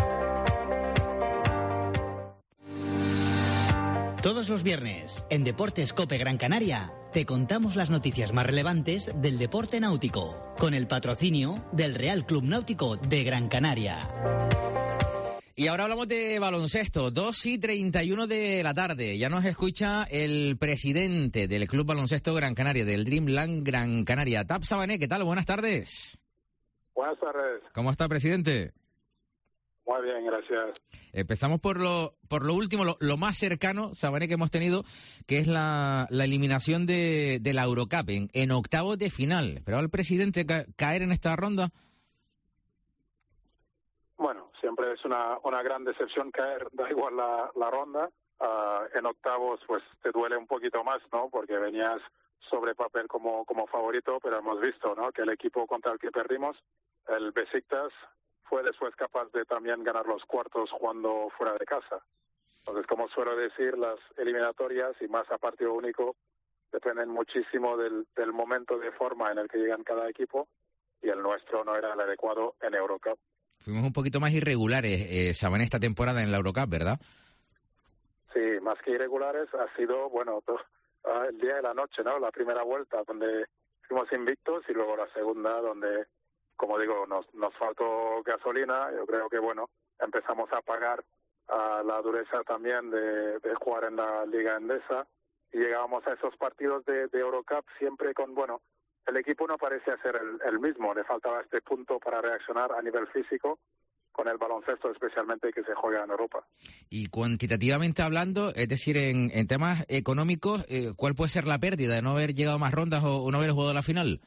Todos los viernes, en Deportes COPE Gran Canaria, te contamos las noticias más relevantes del deporte náutico, con el patrocinio del Real Club Náutico de Gran Canaria. Y ahora hablamos de baloncesto, dos y treinta y uno de la tarde. Ya nos escucha el presidente del Club Baloncesto Gran Canaria, del Dreamland Gran Canaria. Tap Sabané, ¿qué tal? Buenas tardes. Buenas tardes. ¿Cómo está, presidente? Muy bien, gracias. Empezamos por lo por lo último, lo, lo más cercano, Sabané, que hemos tenido, que es la, la eliminación de, de la Eurocup en, en octavos de final. ¿Esperaba el presidente ca- caer en esta ronda? Bueno, siempre es una, una gran decepción caer, da igual la, la ronda. Uh, en octavos, pues te duele un poquito más, ¿no? Porque venías sobre papel como, como favorito, pero hemos visto, ¿no? Que el equipo contra el que perdimos, el Besiktas, fue después capaz de también ganar los cuartos jugando fuera de casa. Entonces, como suelo decir, las eliminatorias y más a partido único dependen muchísimo del, del momento de forma en el que llegan cada equipo y el nuestro no era el adecuado en Eurocup. Fuimos un poquito más irregulares, eh, Sabané, esta temporada en la Eurocup, ¿verdad? Sí, más que irregulares ha sido, bueno, to, uh, el día de la noche, ¿no? La primera vuelta donde fuimos invictos y luego la segunda donde, como digo, nos, nos faltó gasolina. Yo creo que, bueno, empezamos a pagar uh, la dureza también de, de jugar en la Liga Endesa y llegábamos a esos partidos de, de Eurocup siempre con, bueno, el equipo no parecía ser el, el mismo, le faltaba este punto para reaccionar a nivel físico con el baloncesto, especialmente que se juega en Europa. Y cuantitativamente hablando, es decir, en, en temas económicos, eh, ¿cuál puede ser la pérdida de no haber llegado a más rondas o, o no haber jugado la final?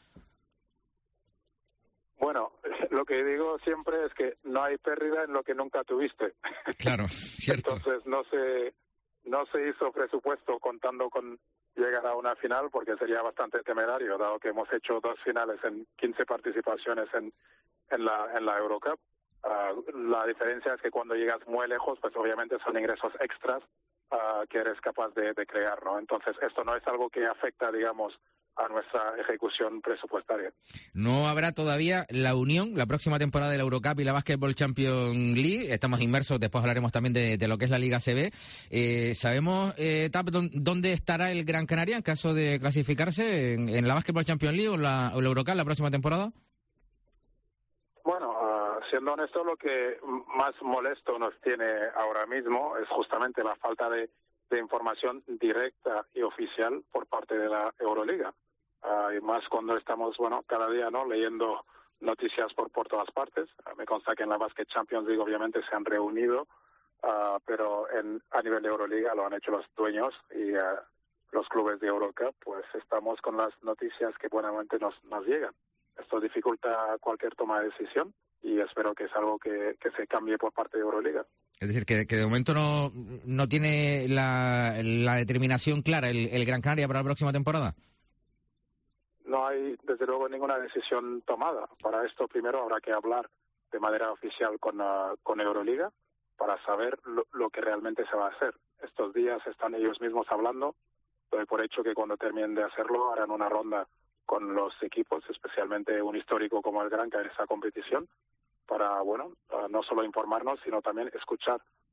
Bueno, lo que digo siempre es que no hay pérdida en lo que nunca tuviste. Claro, cierto. Entonces no se, no se hizo presupuesto contando con llegar a una final porque sería bastante temerario, dado que hemos hecho dos finales en quince participaciones en, en la en la Eurocup. Uh, la diferencia es que cuando llegas muy lejos, pues obviamente son ingresos extras uh, que eres capaz de, de crear, ¿no? Entonces esto no es algo que afecta, digamos, a nuestra ejecución presupuestaria. No habrá todavía la unión la próxima temporada de la Eurocup y la Basketball Champions League. Estamos inmersos, después hablaremos también de, de lo que es la Liga C B. Eh, ¿Sabemos, eh, Tap, dónde estará el Gran Canaria en caso de clasificarse en, en la Basketball Champions League o la, o la Eurocup la próxima temporada? Bueno, uh, siendo honesto, lo que más molesto nos tiene ahora mismo es justamente la falta de, de información directa y oficial por parte de la Euroliga. Uh, y más cuando estamos, bueno, cada día, ¿no?, leyendo noticias por, por todas partes. Uh, me consta que en la Basket Champions League obviamente se han reunido, uh, pero en, a nivel de Euroliga lo han hecho los dueños y uh, los clubes de Eurocup, pues estamos con las noticias que buenamente nos, nos llegan. Esto dificulta cualquier toma de decisión y espero que es algo que, que se cambie por parte de Euroliga. Es decir, que, que de momento no, no tiene la, la determinación clara el, el Gran Canaria para la próxima temporada. No hay, desde luego, ninguna decisión tomada. Para esto primero habrá que hablar de manera oficial con, uh, con Euroliga para saber lo, lo que realmente se va a hacer. Estos días están ellos mismos hablando, doy por hecho que cuando terminen de hacerlo harán una ronda con los equipos, especialmente un histórico como el Gran Canaria en esa competición, para, bueno, uh, no solo informarnos, sino también escuchar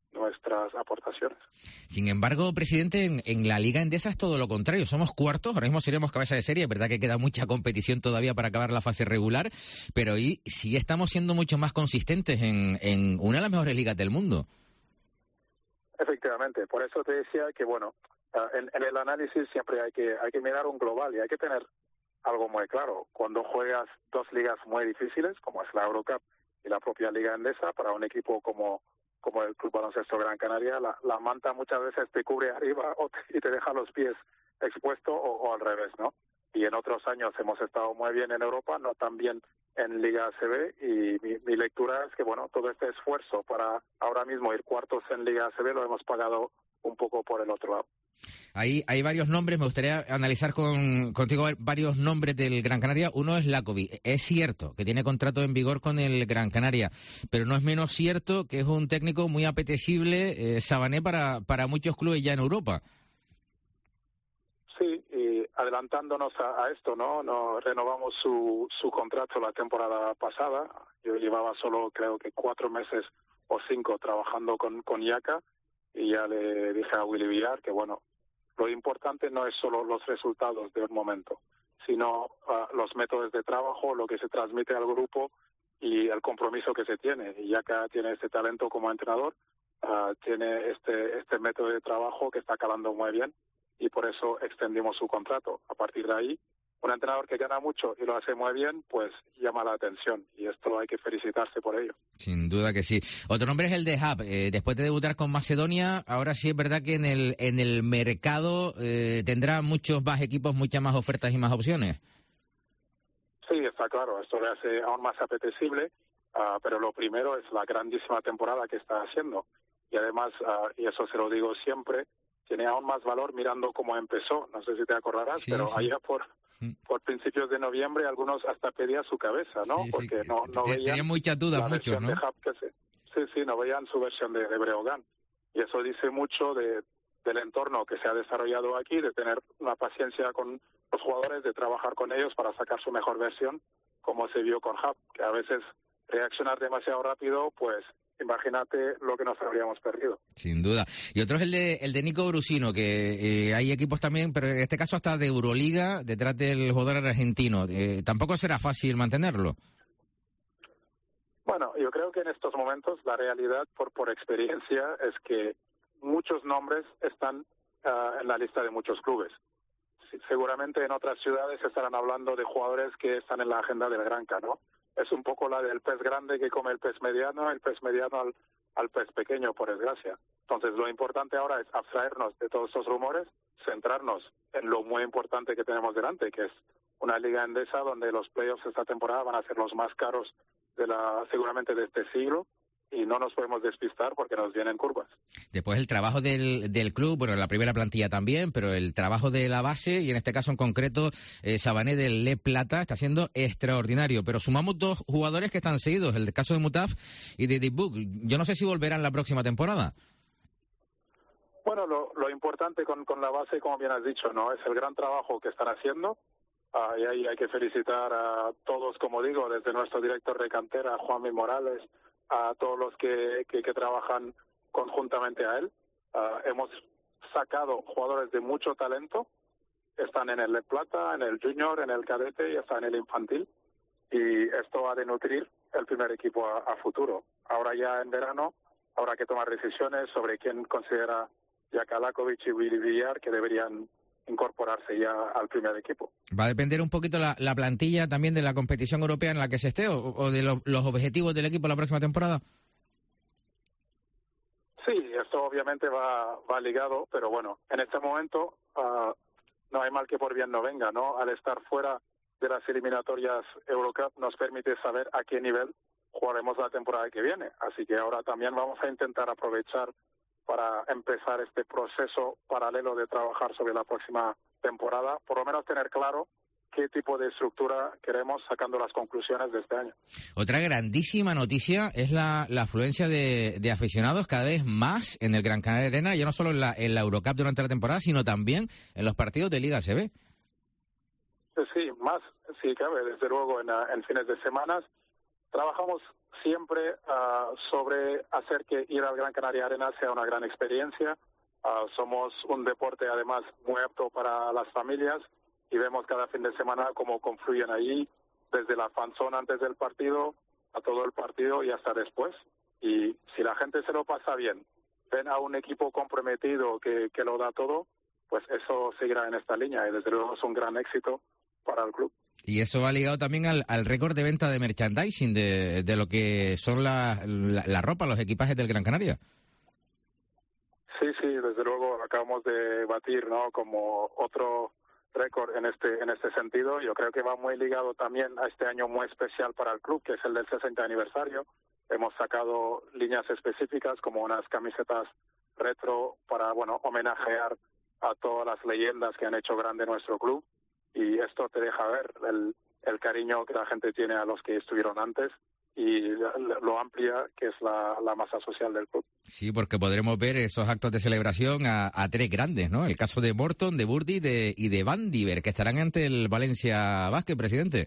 nuestras aportaciones. Sin embargo, presidente, en, en la Liga Endesa es todo lo contrario. Somos cuartos, ahora mismo seremos cabeza de serie. Es verdad que queda mucha competición todavía para acabar la fase regular, pero hoy sí estamos siendo mucho más consistentes en, en una de las mejores ligas del mundo. Efectivamente, por eso te decía que, bueno, en, en el análisis siempre hay que, hay que mirar un global y hay que tener algo muy claro. Cuando juegas dos ligas muy difíciles, como es la Eurocup y la propia Liga Endesa, para un equipo como como el Club Baloncesto Gran Canaria, la, la manta muchas veces te cubre arriba o te, y te deja los pies expuestos o, o al revés, ¿no? Y en otros años hemos estado muy bien en Europa, no tan bien en Liga A C B, y mi, mi lectura es que, bueno, todo este esfuerzo para ahora mismo ir cuartos en Liga A C B lo hemos pagado un poco por el otro lado. Ahí hay varios nombres, me gustaría analizar con, contigo varios nombres del Gran Canaria. Uno es Lakovic. Es cierto que tiene contrato en vigor con el Gran Canaria, pero no es menos cierto que es un técnico muy apetecible, eh, Sabané, para, para muchos clubes ya en Europa. Sí, y adelantándonos a, a esto, ¿no? no renovamos su, su contrato la temporada pasada. Yo llevaba solo, creo que cuatro meses o cinco trabajando con, con Yaka, y ya le dije a Willy Villar que, bueno, lo importante no es solo los resultados de un momento, sino uh, los métodos de trabajo, lo que se transmite al grupo y el compromiso que se tiene. Y Yaka tiene este talento como entrenador, uh, tiene este este método de trabajo que está calando muy bien, y por eso extendimos su contrato. A partir de ahí, un entrenador que gana mucho y lo hace muy bien, pues llama la atención, y esto hay que felicitarse por ello. Sin duda que sí. Otro nombre es el de Hub. Eh, después de debutar con Macedonia, ahora sí es verdad que en el en el mercado eh, tendrá muchos más equipos, muchas más ofertas y más opciones. Sí, está claro. Esto le hace aún más apetecible, uh, pero lo primero es la grandísima temporada que está haciendo. Y además, uh, y eso se lo digo siempre, tiene aún más valor mirando cómo empezó. No sé si te acordarás, sí, pero sí. allá por... por principios de noviembre algunos hasta pedían su cabeza, ¿no? Sí, porque sí. no, no Tenía veían muchas dudas, muchos, ¿no? De Hub que se, sí, sí, no veían su versión de, de Breogán. Y eso dice mucho de, del entorno que se ha desarrollado aquí, de tener una paciencia con los jugadores, de trabajar con ellos para sacar su mejor versión, como se vio con Hub, que a veces reaccionar demasiado rápido, pues imagínate lo que nos habríamos perdido. Sin duda. Y otro es el de el de Nico Brusino, que eh, hay equipos también, pero en este caso hasta de Euroliga, detrás del jugador argentino. Eh, tampoco será fácil mantenerlo. Bueno, yo creo que en estos momentos la realidad, por por experiencia, es que muchos nombres están uh, en la lista de muchos clubes. Sí, seguramente en otras ciudades estarán hablando de jugadores que están en la agenda del Granca, ¿no? Es un poco la del pez grande que come el pez mediano, el pez mediano al, al pez pequeño, por desgracia. Entonces, lo importante ahora es abstraernos de todos estos rumores, centrarnos en lo muy importante que tenemos delante, que es una Liga Endesa donde los playoffs esta temporada van a ser los más caros de la seguramente de este siglo, y no nos podemos despistar porque nos vienen curvas. Después el trabajo del, del club, bueno, la primera plantilla también, pero el trabajo de la base, y en este caso en concreto, eh, Sabané del Le Plata, está siendo extraordinario. Pero sumamos dos jugadores que están seguidos, el caso de Mutaf y de Dibuk. Yo no sé si volverán la próxima temporada. Bueno, lo, lo importante con, con la base, como bien has dicho, no es el gran trabajo que están haciendo. Uh, y ahí hay que felicitar a todos, como digo, desde nuestro director de cantera, Juanmi Morales, a todos los que, que, que trabajan conjuntamente a él. Uh, hemos sacado jugadores de mucho talento, están en el Le Plata, en el Junior, en el Cadete y están en el Infantil, y esto ha de nutrir el primer equipo a, a futuro. Ahora ya en verano habrá que tomar decisiones sobre quién considera Jaka Lakovic y Willy Villar que deberían incorporarse ya al primer equipo. ¿Va a depender un poquito la, la plantilla también de la competición europea en la que se esté, o, o de lo, los objetivos del equipo la próxima temporada? Sí, esto obviamente va, va ligado, pero bueno, en este momento uh, no hay mal que por bien no venga, ¿no? Al estar fuera de las eliminatorias Eurocup nos permite saber a qué nivel jugaremos la temporada que viene. Así que ahora también vamos a intentar aprovechar para empezar este proceso paralelo de trabajar sobre la próxima temporada, por lo menos tener claro qué tipo de estructura queremos sacando las conclusiones de este año. Otra grandísima noticia es la, la afluencia de, de aficionados cada vez más en el Gran Canaria Arena, ya no solo en la, en la Eurocup durante la temporada, sino también en los partidos de Liga A C B. Sí, más, sí cabe, desde luego en, en fines de semana. trabajamos siempre uh, sobre hacer que ir al Gran Canaria Arena sea una gran experiencia. Uh, somos un deporte además muy apto para las familias y vemos cada fin de semana cómo confluyen allí, desde la fanzone antes del partido a todo el partido y hasta después. Y si la gente se lo pasa bien, ven a un equipo comprometido que, que lo da todo, pues eso seguirá en esta línea y desde luego es un gran éxito para el club. Y eso va ligado también al, al récord de venta de merchandising, de, de lo que son la, la, la ropa, los equipajes del Gran Canaria. Sí, sí, desde luego acabamos de batir, ¿no?, como otro récord en este en este sentido. Yo creo que va muy ligado también a este año muy especial para el club, que es el del sesenta aniversario. Hemos sacado líneas específicas como unas camisetas retro para, bueno, homenajear a todas las leyendas que han hecho grande nuestro club. Y esto te deja ver el, el cariño que la gente tiene a los que estuvieron antes y lo amplia que es la, la masa social del club. Sí, porque podremos ver esos actos de celebración a, a tres grandes, ¿no? El caso de Morton, de Burdi de, y de Van Diver, que estarán ante el Valencia Basket, presidente.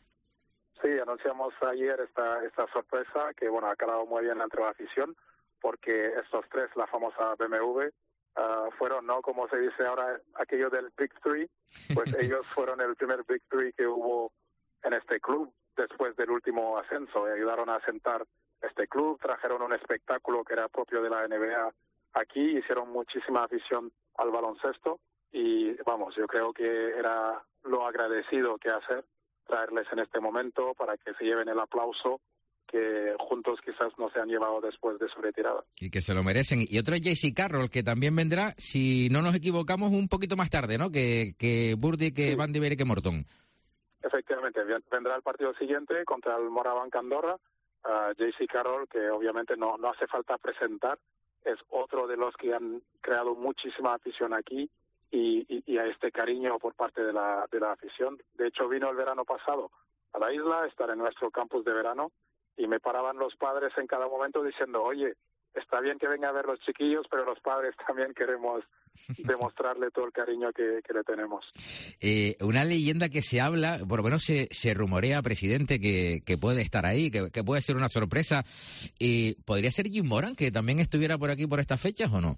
Sí, anunciamos ayer esta, esta sorpresa que, bueno, ha calado muy bien entre la afición, porque estos tres, la famosa B M W, Uh, fueron, ¿no?, como se dice ahora, aquello del Big Three, pues ellos fueron el primer Big Three que hubo en este club después del último ascenso. Ayudaron a asentar este club, trajeron un espectáculo que era propio de la N B A aquí, hicieron muchísima afición al baloncesto y, vamos, yo creo que era lo agradecido que hacer traerles en este momento para que se lleven el aplauso que juntos quizás no se han llevado después de su retirada. Y que se lo merecen. Y otro es J C Carroll, que también vendrá, si no nos equivocamos, un poquito más tarde, ¿no?, que, que Burdi, que sí. Van Diver y que Morton. Efectivamente, vendrá el partido siguiente contra el Morabanc Andorra. Uh, J C Carroll, que obviamente no, no hace falta presentar, es otro de los que han creado muchísima afición aquí y, y, y a este cariño por parte de la, de la afición. De hecho, vino el verano pasado a la isla, estar en nuestro campus de verano, y me paraban los padres en cada momento diciendo, oye, está bien que venga a ver los chiquillos, pero los padres también queremos demostrarle todo el cariño que, que le tenemos. Eh, una leyenda que se habla, por lo menos se, se rumorea, presidente, que, que puede estar ahí, que, que puede ser una sorpresa. Eh, ¿Podría ser Jim Moran, que también estuviera por aquí por estas fechas, o no?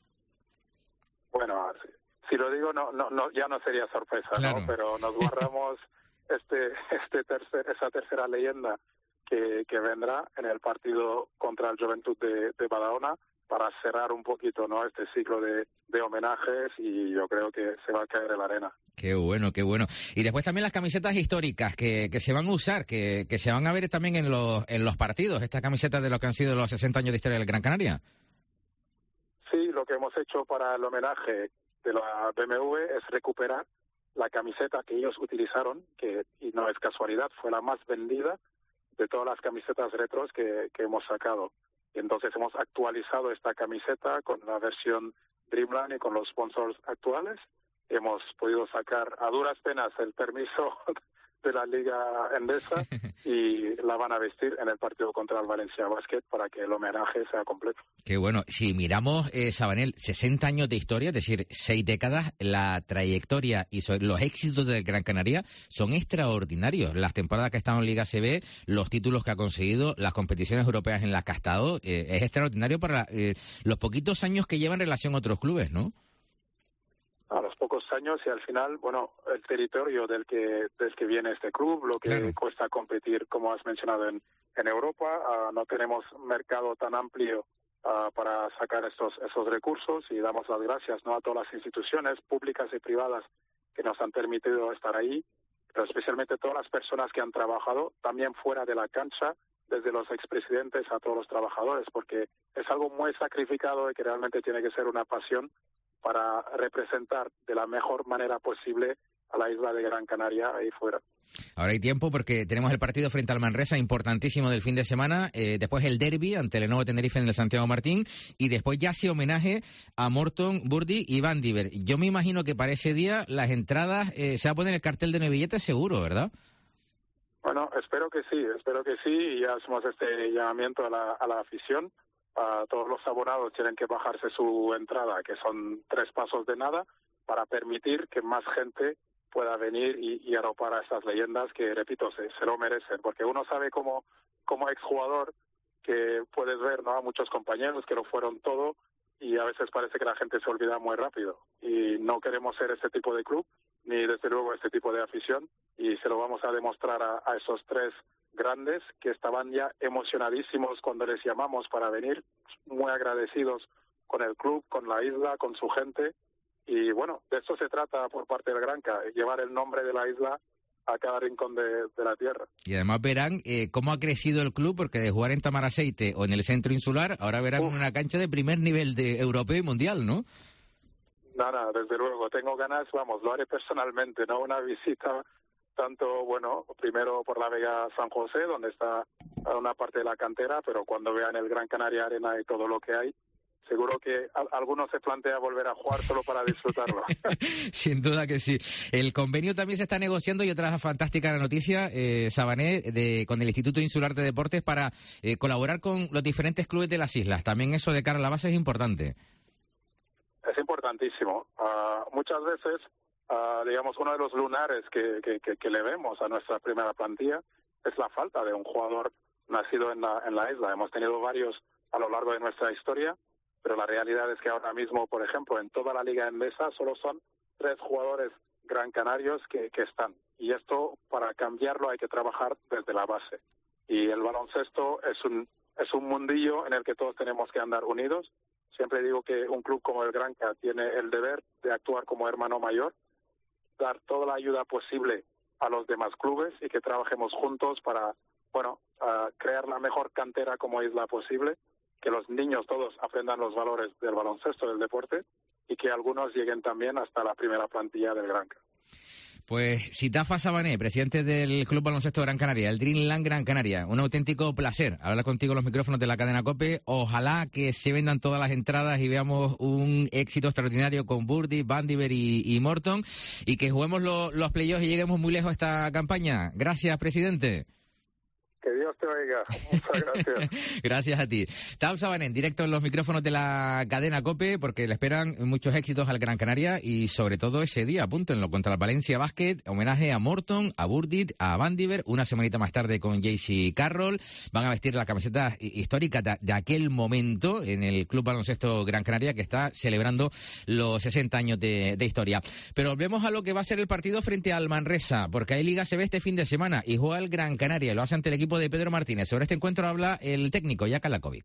Bueno, si, si lo digo, no, no, no, ya no sería sorpresa, claro, ¿no? Pero nos guardamos este, este tercer, esa tercera leyenda Que, que vendrá en el partido contra el Juventud de, de Badalona para cerrar un poquito, ¿no?, este ciclo de, de homenajes y yo creo que se va a caer en la arena. Qué bueno, qué bueno. Y después también las camisetas históricas que, que se van a usar, que, que se van a ver también en los, en los partidos, estas camisetas de lo que han sido los sesenta años de historia del Gran Canaria. Sí, lo que hemos hecho para el homenaje de la B M W es recuperar la camiseta que ellos utilizaron, que, y no es casualidad, fue la más vendida de todas las camisetas retros que, que hemos sacado. Y entonces hemos actualizado esta camiseta con la versión Dreamland y con los sponsors actuales. Hemos podido sacar a duras penas el permiso de la Liga Endesa y la van a vestir en el partido contra el Valencia Basket para que el homenaje sea completo. Qué bueno. Si miramos, eh, Sabanel, sesenta años de historia, es decir, seis décadas, la trayectoria y los éxitos del Gran Canaria son extraordinarios. Las temporadas que ha estado en Liga C B, los títulos que ha conseguido, las competiciones europeas en las que ha estado, eh, es extraordinario para eh, los poquitos años que lleva en relación a otros clubes, ¿no? A los pocos años y al final, bueno, el territorio del que del que viene este club, lo que claro. cuesta competir, como has mencionado, en, en Europa. Uh, no tenemos mercado tan amplio uh, para sacar estos esos recursos y damos las gracias, ¿no?, a todas las instituciones públicas y privadas que nos han permitido estar ahí, pero especialmente todas las personas que han trabajado también fuera de la cancha, desde los expresidentes a todos los trabajadores, porque es algo muy sacrificado y que realmente tiene que ser una pasión para representar de la mejor manera posible a la isla de Gran Canaria ahí fuera. Ahora hay tiempo porque tenemos el partido frente al Manresa, importantísimo, del fin de semana, eh, después el derbi ante el Lenovo Tenerife en el Santiago Martín y después ya se homenaje a Morton, Burdi y Van Diver. Yo me imagino que para ese día las entradas eh, se va a poner el cartel de nueve billetes seguro, ¿verdad? Bueno, espero que sí, espero que sí y ya hacemos este llamamiento a la, a la afición. Uh, todos los abonados tienen que bajarse su entrada, que son tres pasos de nada, para permitir que más gente pueda venir y, y arropar a estas leyendas que, repito, se, se lo merecen, porque uno sabe cómo como exjugador que puedes ver, ¿no?, a muchos compañeros que lo fueron todo y a veces parece que la gente se olvida muy rápido. Y no queremos ser ese tipo de club, ni desde luego este tipo de afición, y se lo vamos a demostrar a, a esos tres grandes que estaban ya emocionadísimos cuando les llamamos para venir, muy agradecidos con el club, con la isla, con su gente. Y bueno, de eso se trata por parte del Granca, llevar el nombre de la isla a cada rincón de, de la tierra. Y además verán eh, cómo ha crecido el club, porque de jugar en Tamaraceite o en el centro insular, ahora verán Uf. una cancha de primer nivel de europeo y mundial, ¿no? Nada, desde luego, tengo ganas, vamos, lo haré personalmente, ¿no? Una visita tanto, bueno, primero por la Vega San José, donde está una parte de la cantera, pero cuando vean el Gran Canaria Arena y todo lo que hay, seguro que a, alguno se plantea volver a jugar solo para disfrutarlo. Sin duda que sí. El convenio también se está negociando, y otra fantástica noticia, eh, Sabané, de, con el Instituto Insular de Deportes para eh, colaborar con los diferentes clubes de las islas. También eso de cara a la base es importante. Es importantísimo. Uh, muchas veces, uh, digamos, uno de los lunares que, que, que, que le vemos a nuestra primera plantilla es la falta de un jugador nacido en la, en la isla. Hemos tenido varios a lo largo de nuestra historia, pero la realidad es que ahora mismo, por ejemplo, en toda la Liga Endesa solo son tres jugadores gran canarios que, que están. Y esto, para cambiarlo, hay que trabajar desde la base. Y el baloncesto es un, es un mundillo en el que todos tenemos que andar unidos. Siempre digo que un club como el Granca tiene el deber de actuar como hermano mayor, dar toda la ayuda posible a los demás clubes y que trabajemos juntos para, bueno, uh, crear la mejor cantera como isla posible, que los niños todos aprendan los valores del baloncesto, del deporte, y que algunos lleguen también hasta la primera plantilla del Granca. Pues Sitafa Sabané, presidente del Club Baloncesto Gran Canaria, el Dreamland Gran Canaria, un auténtico placer hablar contigo en los micrófonos de la cadena COPE. Ojalá que se vendan todas las entradas y veamos un éxito extraordinario con Burdi, Vandiver y, y Morton, y que juguemos lo, los playoffs y lleguemos muy lejos a esta campaña. Gracias, presidente. Que Dios te oiga. Muchas gracias. Gracias a ti. Tau Sabané, en directo en los micrófonos de la cadena COPE, porque le esperan muchos éxitos al Gran Canaria y sobre todo ese día, apúntenlo, contra el Valencia Basket, homenaje a Morton, a Burdit, a Vandiver, una semanita más tarde con J C Carroll. Van a vestir la camiseta histórica de, de aquel momento en el Club Baloncesto Gran Canaria, que está celebrando los sesenta años de, de historia. Pero volvemos a lo que va a ser el partido frente al Manresa, porque hay Liga C B este fin de semana y juega el Gran Canaria, lo hace ante el equipo de Pedro Martínez. Sobre este encuentro habla el técnico Jaka Lakovic.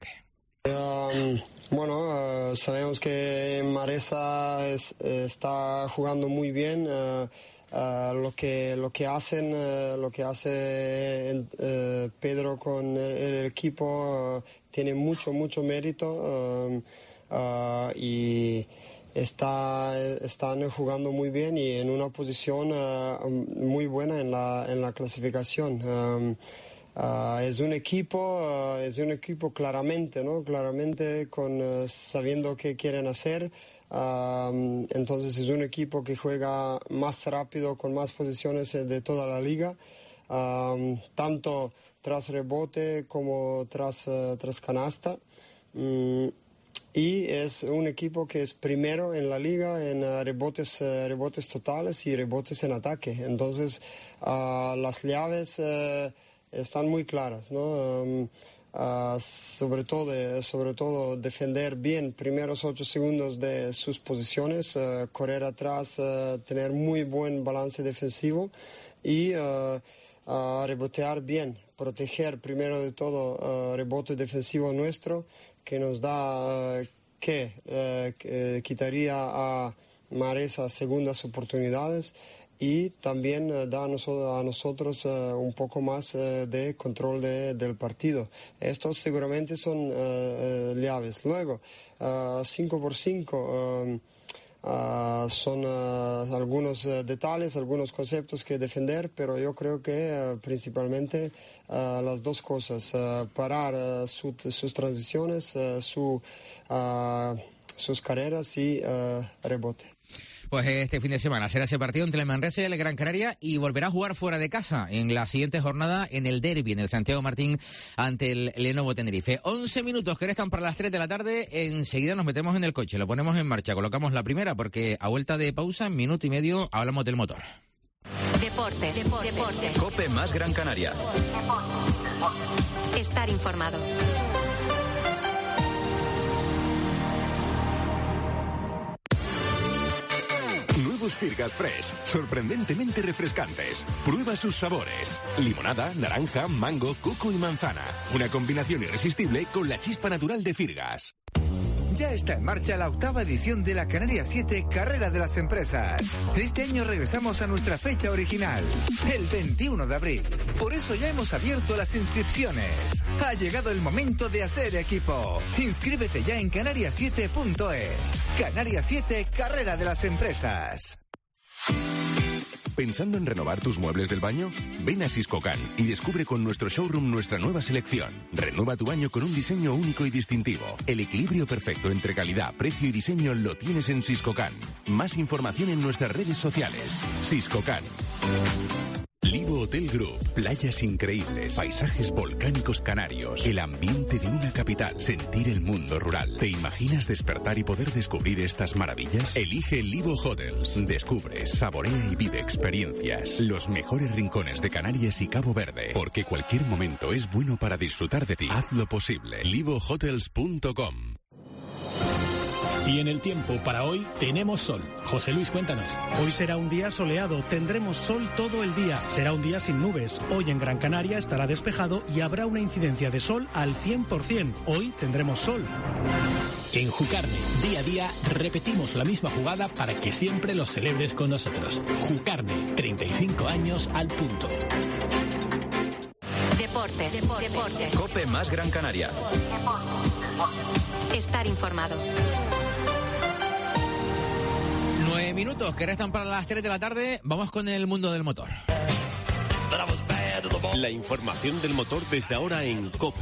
Um, bueno, uh, sabemos que Manresa es, está jugando muy bien. Uh, uh, lo que lo que hacen, uh, lo que hace uh, Pedro con el, el equipo uh, tiene mucho mucho mérito um, uh, y Está, están jugando muy bien y en una posición uh, muy buena en la en la clasificación. Um, Uh, es un equipo, uh, es un equipo claramente, ¿no? Claramente con uh, sabiendo qué quieren hacer. Uh, entonces es un equipo que juega más rápido, con más posiciones de toda la liga, uh, tanto tras rebote como tras uh, tras canasta. Um, y es un equipo que es primero en la liga en uh, rebotes uh, rebotes totales y rebotes en ataque. Entonces uh, las llaves uh, están muy claras, ¿no? Um, uh, sobre todo, sobre todo defender bien primeros ocho segundos de sus posiciones, uh, correr atrás, uh, tener muy buen balance defensivo y uh, uh, rebotear bien, proteger primero de todo uh, rebote defensivo nuestro, que nos da uh, que, uh, que quitaría a Manresa segundas oportunidades. Y también uh, da a, noso- a nosotros uh, un poco más uh, de control de, del partido. Estos seguramente son uh, uh, llaves. Luego, cinco por cinco um, uh, son uh, algunos uh, detalles, algunos conceptos que defender, pero yo creo que uh, principalmente uh, las dos cosas, uh, parar uh, su, sus transiciones, uh, su, uh, sus carreras y uh, rebote. Pues este fin de semana será ese partido entre el Manresa y el Gran Canaria y volverá a jugar fuera de casa en la siguiente jornada en el derbi, en el Santiago Martín ante el Lenovo Tenerife. once minutos que restan para las tres de la tarde. Enseguida nos metemos en el coche, lo ponemos en marcha, colocamos la primera porque a vuelta de pausa, en minuto y medio, hablamos del motor. Deportes, deportes, deportes. Cope más Gran Canaria. Estar informado. Nuevos Firgas Fresh, sorprendentemente refrescantes. Prueba sus sabores. Limonada, naranja, mango, coco y manzana. Una combinación irresistible con la chispa natural de Firgas. Ya está en marcha la octava edición de la Canarias siete Carrera de las Empresas. Este año regresamos a nuestra fecha original, el veintiuno de abril. Por eso ya hemos abierto las inscripciones. Ha llegado el momento de hacer equipo. Inscríbete ya en canarias siete punto es. Canarias siete Carrera de las Empresas. ¿Pensando en renovar tus muebles del baño? Ven a Siscocan y descubre con nuestro showroom nuestra nueva selección. Renueva tu baño con un diseño único y distintivo. El equilibrio perfecto entre calidad, precio y diseño lo tienes en Siscocan. Más información en nuestras redes sociales. Siscocan. Livo Hotel Group. Playas increíbles, paisajes volcánicos canarios, el ambiente de una capital, sentir el mundo rural. ¿Te imaginas despertar y poder descubrir estas maravillas? Elige Livo Hotels. Descubre, saborea y vive experiencias. Los mejores rincones de Canarias y Cabo Verde. Porque cualquier momento es bueno para disfrutar de ti. Haz lo posible. livo hotels punto com. Y en el tiempo para hoy tenemos sol. José Luis, cuéntanos. Hoy será un día soleado, tendremos sol todo el día. Será un día sin nubes. Hoy en Gran Canaria estará despejado y habrá una incidencia de sol al cien por ciento. Hoy tendremos sol. En Jucarne, día a día, repetimos la misma jugada para que siempre lo celebres con nosotros. Jucarne, treinta y cinco años al punto. Deportes, deportes, deportes. Cope más Gran Canaria. Estar informado. Nueve minutos que restan para las tres de la tarde. Vamos con el mundo del motor. La información del motor desde ahora en COPE.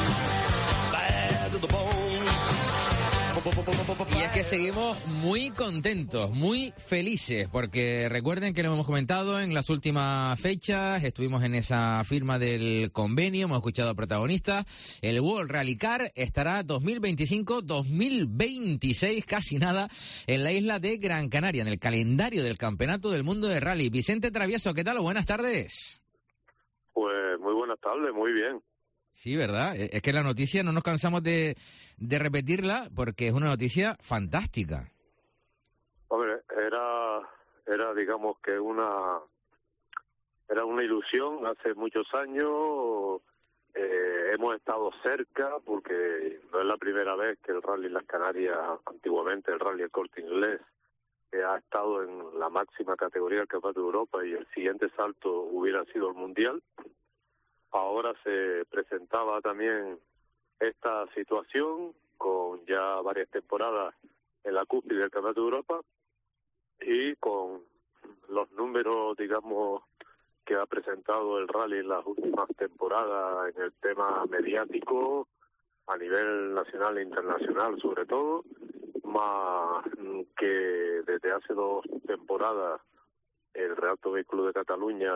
Y es que seguimos muy contentos, muy felices, porque recuerden que lo hemos comentado en las últimas fechas, estuvimos en esa firma del convenio, hemos escuchado a protagonistas. El World Rally Car estará dos mil veinticinco dos mil veintiséis, casi nada, en la isla de Gran Canaria, en el calendario del Campeonato del Mundo de Rally. Vicente Travieso, ¿qué tal? Buenas tardes. Pues muy buenas tardes, muy bien. Sí, ¿verdad? Es que la noticia no nos cansamos de, de repetirla porque es una noticia fantástica. Hombre, era, era digamos que una, era una ilusión hace muchos años. Eh, hemos estado cerca porque no es la primera vez que el Rally Las Canarias, antiguamente el Rally El Corte Inglés, eh, ha estado en la máxima categoría del Campeonato de Europa y el siguiente salto hubiera sido el Mundial. Ahora se presentaba también esta situación con ya varias temporadas en la cúspide del Campeonato de Europa y con los números, digamos, que ha presentado el rally en las últimas temporadas en el tema mediático a nivel nacional e internacional sobre todo, más que desde hace dos temporadas el Real Automóvil Club de Cataluña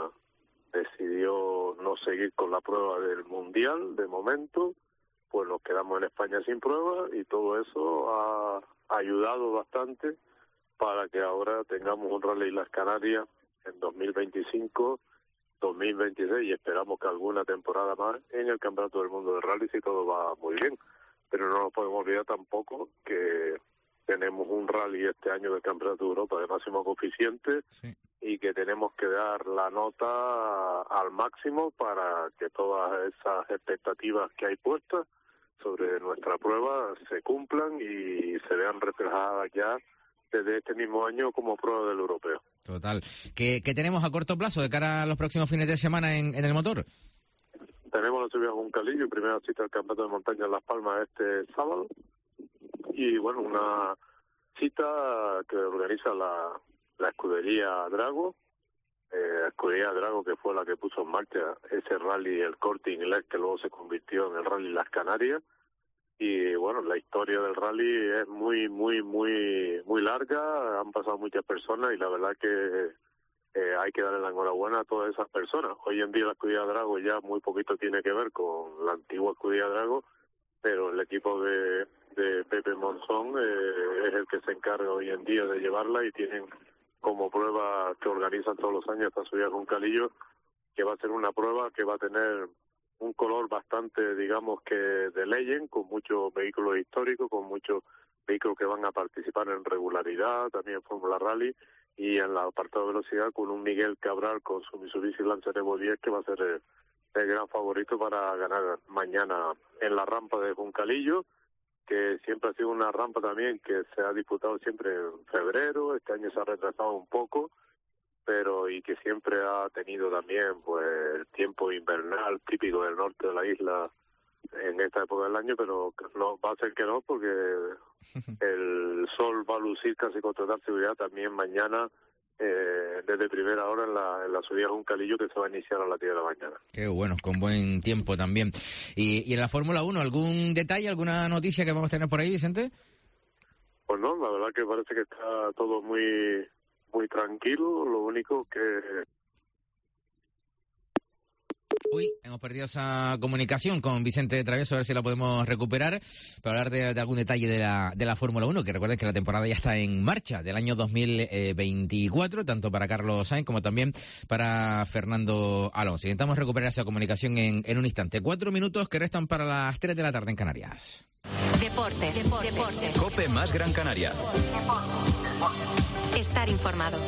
decidió no seguir con la prueba del Mundial de momento, pues nos quedamos en España sin prueba y todo eso ha ayudado bastante para que ahora tengamos un Rally Las Canarias en dos mil veinticinco dos mil veintiséis y esperamos que alguna temporada más en el Campeonato del Mundo de Rally si todo va muy bien. Pero no nos podemos olvidar tampoco que tenemos un rally este año del Campeonato de Europa de máximo coeficiente, sí, y que tenemos que dar la nota al máximo para que todas esas expectativas que hay puestas sobre nuestra prueba se cumplan y se vean reflejadas ya desde este mismo año como prueba del europeo. Total. ¿Qué, qué tenemos a corto plazo de cara a los próximos fines de semana en, en el motor? Tenemos la subida a Juncalillo, primera cita del Campeonato de Montaña en Las Palmas este sábado. Y bueno, una cita que organiza la, la escudería Drago, eh, escudería Drago que fue la que puso en marcha ese rally, el Corte Inglés, que luego se convirtió en el Rally Las Canarias. Y bueno, la historia del rally es muy, muy, muy, muy larga, han pasado muchas personas y la verdad que eh, hay que darle la enhorabuena a todas esas personas. Hoy en día la escudería Drago ya muy poquito tiene que ver con la antigua escudería Drago, pero el equipo de, de Pepe Monzón eh, es el que se encarga hoy en día de llevarla y tienen como prueba que organizan todos los años esta subida con Calillo, que va a ser una prueba que va a tener un color bastante, digamos que de Legend, con muchos vehículos históricos, con muchos vehículos que van a participar en regularidad, también en Fórmula Rally, y en la apartado de velocidad con un Miguel Cabral con su Mitsubishi Lancer Evo diez, que va a ser el, el gran favorito para ganar mañana en la rampa de Juncalillo, que siempre ha sido una rampa también que se ha disputado siempre en febrero. Este año se ha retrasado un poco, pero y que siempre ha tenido también pues el tiempo invernal típico del norte de la isla en esta época del año, pero no va a ser que no, porque el sol va a lucir casi con total seguridad también mañana, eh, desde primera hora en la, en la subida de Juncalillo, que se va a iniciar a las diez de la mañana. Qué bueno, con buen tiempo también. Y, y en la Fórmula uno, ¿algún detalle, alguna noticia que vamos a tener por ahí, Vicente? Pues no, la verdad que parece que está todo muy muy tranquilo. Lo único que... Uy, hemos perdido esa comunicación con Vicente Travieso, a ver si la podemos recuperar para hablar de, de algún detalle de la, de la Fórmula uno, que recuerden que la temporada ya está en marcha del año dos mil veinticuatro, tanto para Carlos Sainz como también para Fernando Alonso. Intentamos recuperar esa comunicación en, en un instante. Cuatro minutos que restan para las tres de la tarde en Canarias. Deportes, deportes, deportes. COPE más Gran Canaria. Estar informado.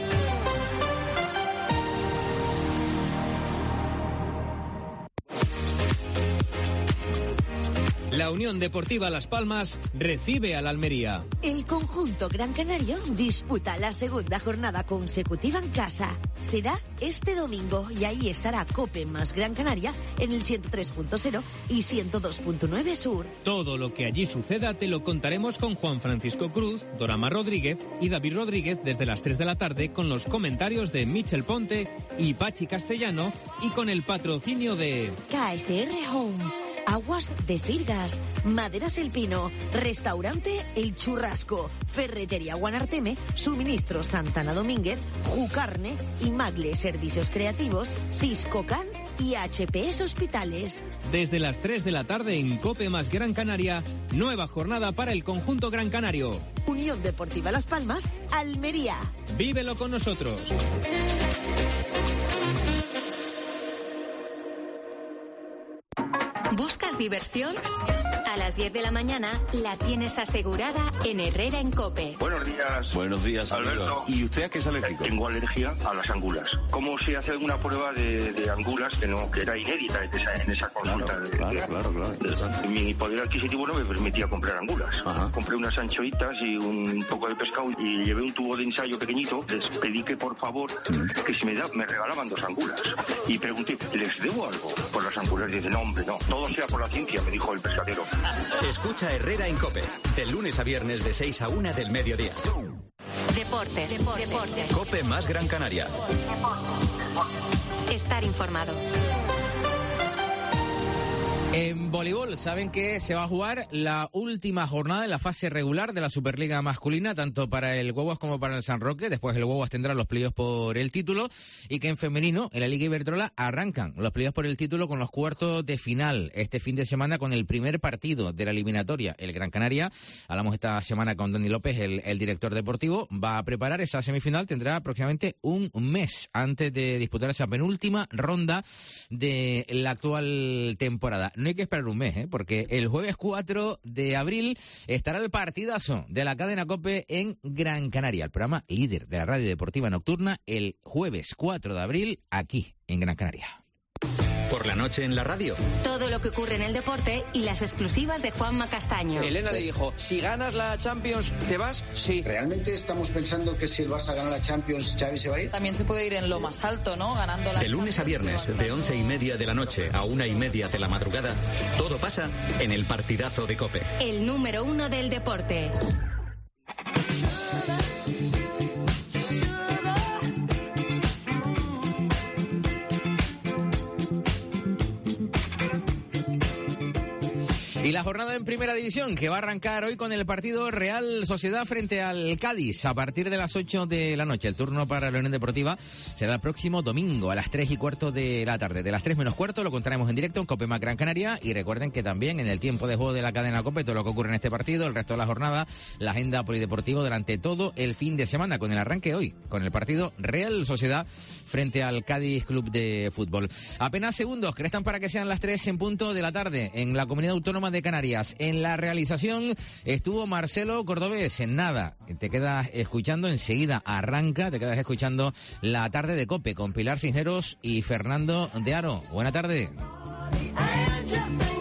La Unión Deportiva Las Palmas recibe al Almería. El conjunto gran canario disputa la segunda jornada consecutiva en casa. Será este domingo y ahí estará COPE más Gran Canaria en el ciento tres punto cero y ciento dos punto nueve Sur. Todo lo que allí suceda te lo contaremos con Juan Francisco Cruz, Dorama Rodríguez y David Rodríguez desde las tres de la tarde, con los comentarios de Michel Ponte y Pachi Castellano, y con el patrocinio de K S R Home, Aguas de Firgas, Maderas El Pino, Restaurante El Churrasco, Ferretería Guanarteme, Suministro Santana Domínguez, Jucarne y Magle Servicios Creativos, Siscocan y H P S Hospitales. Desde las tres de la tarde en COPE más Gran Canaria, nueva jornada para el conjunto gran canario. Unión Deportiva Las Palmas, Almería. Vívelo con nosotros. ¿Buscas diversión? A las diez de la mañana la tienes asegurada en Herrera en COPE. Buenos días. Buenos días, Alberto. Amigo. ¿Y usted a qué es alérgico? Tengo alergia a las angulas. ¿Cómo se hace una prueba de, de angulas que no que era inédita en esa, en esa consulta? Claro, de, claro, de, claro, claro, interesante. Mi poder adquisitivo no me permitía comprar angulas. Ajá. Compré unas anchoitas y un poco de pescado y llevé un tubo de ensayo pequeñito. Les pedí que por favor, mm. que si me, da, me regalaban dos angulas. Y pregunté, ¿les debo algo por las angulas? Y dice, no, hombre, no. Todo sea por la ciencia, me dijo el pescadero. Escucha Herrera en COPE, de lunes a viernes de seis a una del mediodía. Deportes, deportes, deportes. COPE más Gran Canaria. Estar informado. En voleibol, saben que se va a jugar la última jornada en la fase regular de la Superliga masculina, tanto para el Guaguas como para el San Roque. Después el Guaguas tendrá los playoffs por el título, y que en femenino, en la Liga Iberdrola, arrancan los playoffs por el título con los cuartos de final este fin de semana, con el primer partido de la eliminatoria. El Gran Canaria, hablamos esta semana con Dani López, el, el director deportivo, va a preparar esa semifinal. Tendrá aproximadamente un mes antes de disputar esa penúltima ronda de la actual temporada. No hay que esperar un mes, ¿eh? Porque el jueves cuatro de abril estará el partidazo de la cadena COPE en Gran Canaria, el programa líder de la radio deportiva nocturna, el jueves cuatro de abril aquí en Gran Canaria. Por la noche en la radio. Todo lo que ocurre en el deporte y las exclusivas de Juanma Castaño. Elena le dijo, si ganas la Champions, ¿te vas? Sí. ¿Realmente estamos pensando que si el Barça gana la Champions, Xavi se va a ir? También se puede ir en lo más alto, ¿no? Ganando la De lunes a viernes, de once y media de la noche a una y media de la madrugada, todo pasa en el partidazo de COPE. El número uno del deporte. Y la jornada en Primera División, que va a arrancar hoy con el partido Real Sociedad frente al Cádiz a partir de las ocho de la noche. El turno para la Unión Deportiva será el próximo domingo a las tres y cuarto de la tarde. De las tres menos cuarto lo contaremos en directo en COPE Más Gran Canaria. Y recuerden que también en el tiempo de juego de la cadena COPE, todo lo que ocurre en este partido, el resto de la jornada, la agenda polideportiva durante todo el fin de semana, con el arranque hoy, con el partido Real Sociedad frente al Cádiz Club de Fútbol. Apenas segundos que restan para que sean las tres en punto de la tarde en la Comunidad Autónoma de Canarias. En la realización estuvo Marcelo Cordobés. En nada, te quedas escuchando, enseguida arranca, te quedas escuchando la tarde de COPE con Pilar Cisneros y Fernando de Aro. Buena tarde.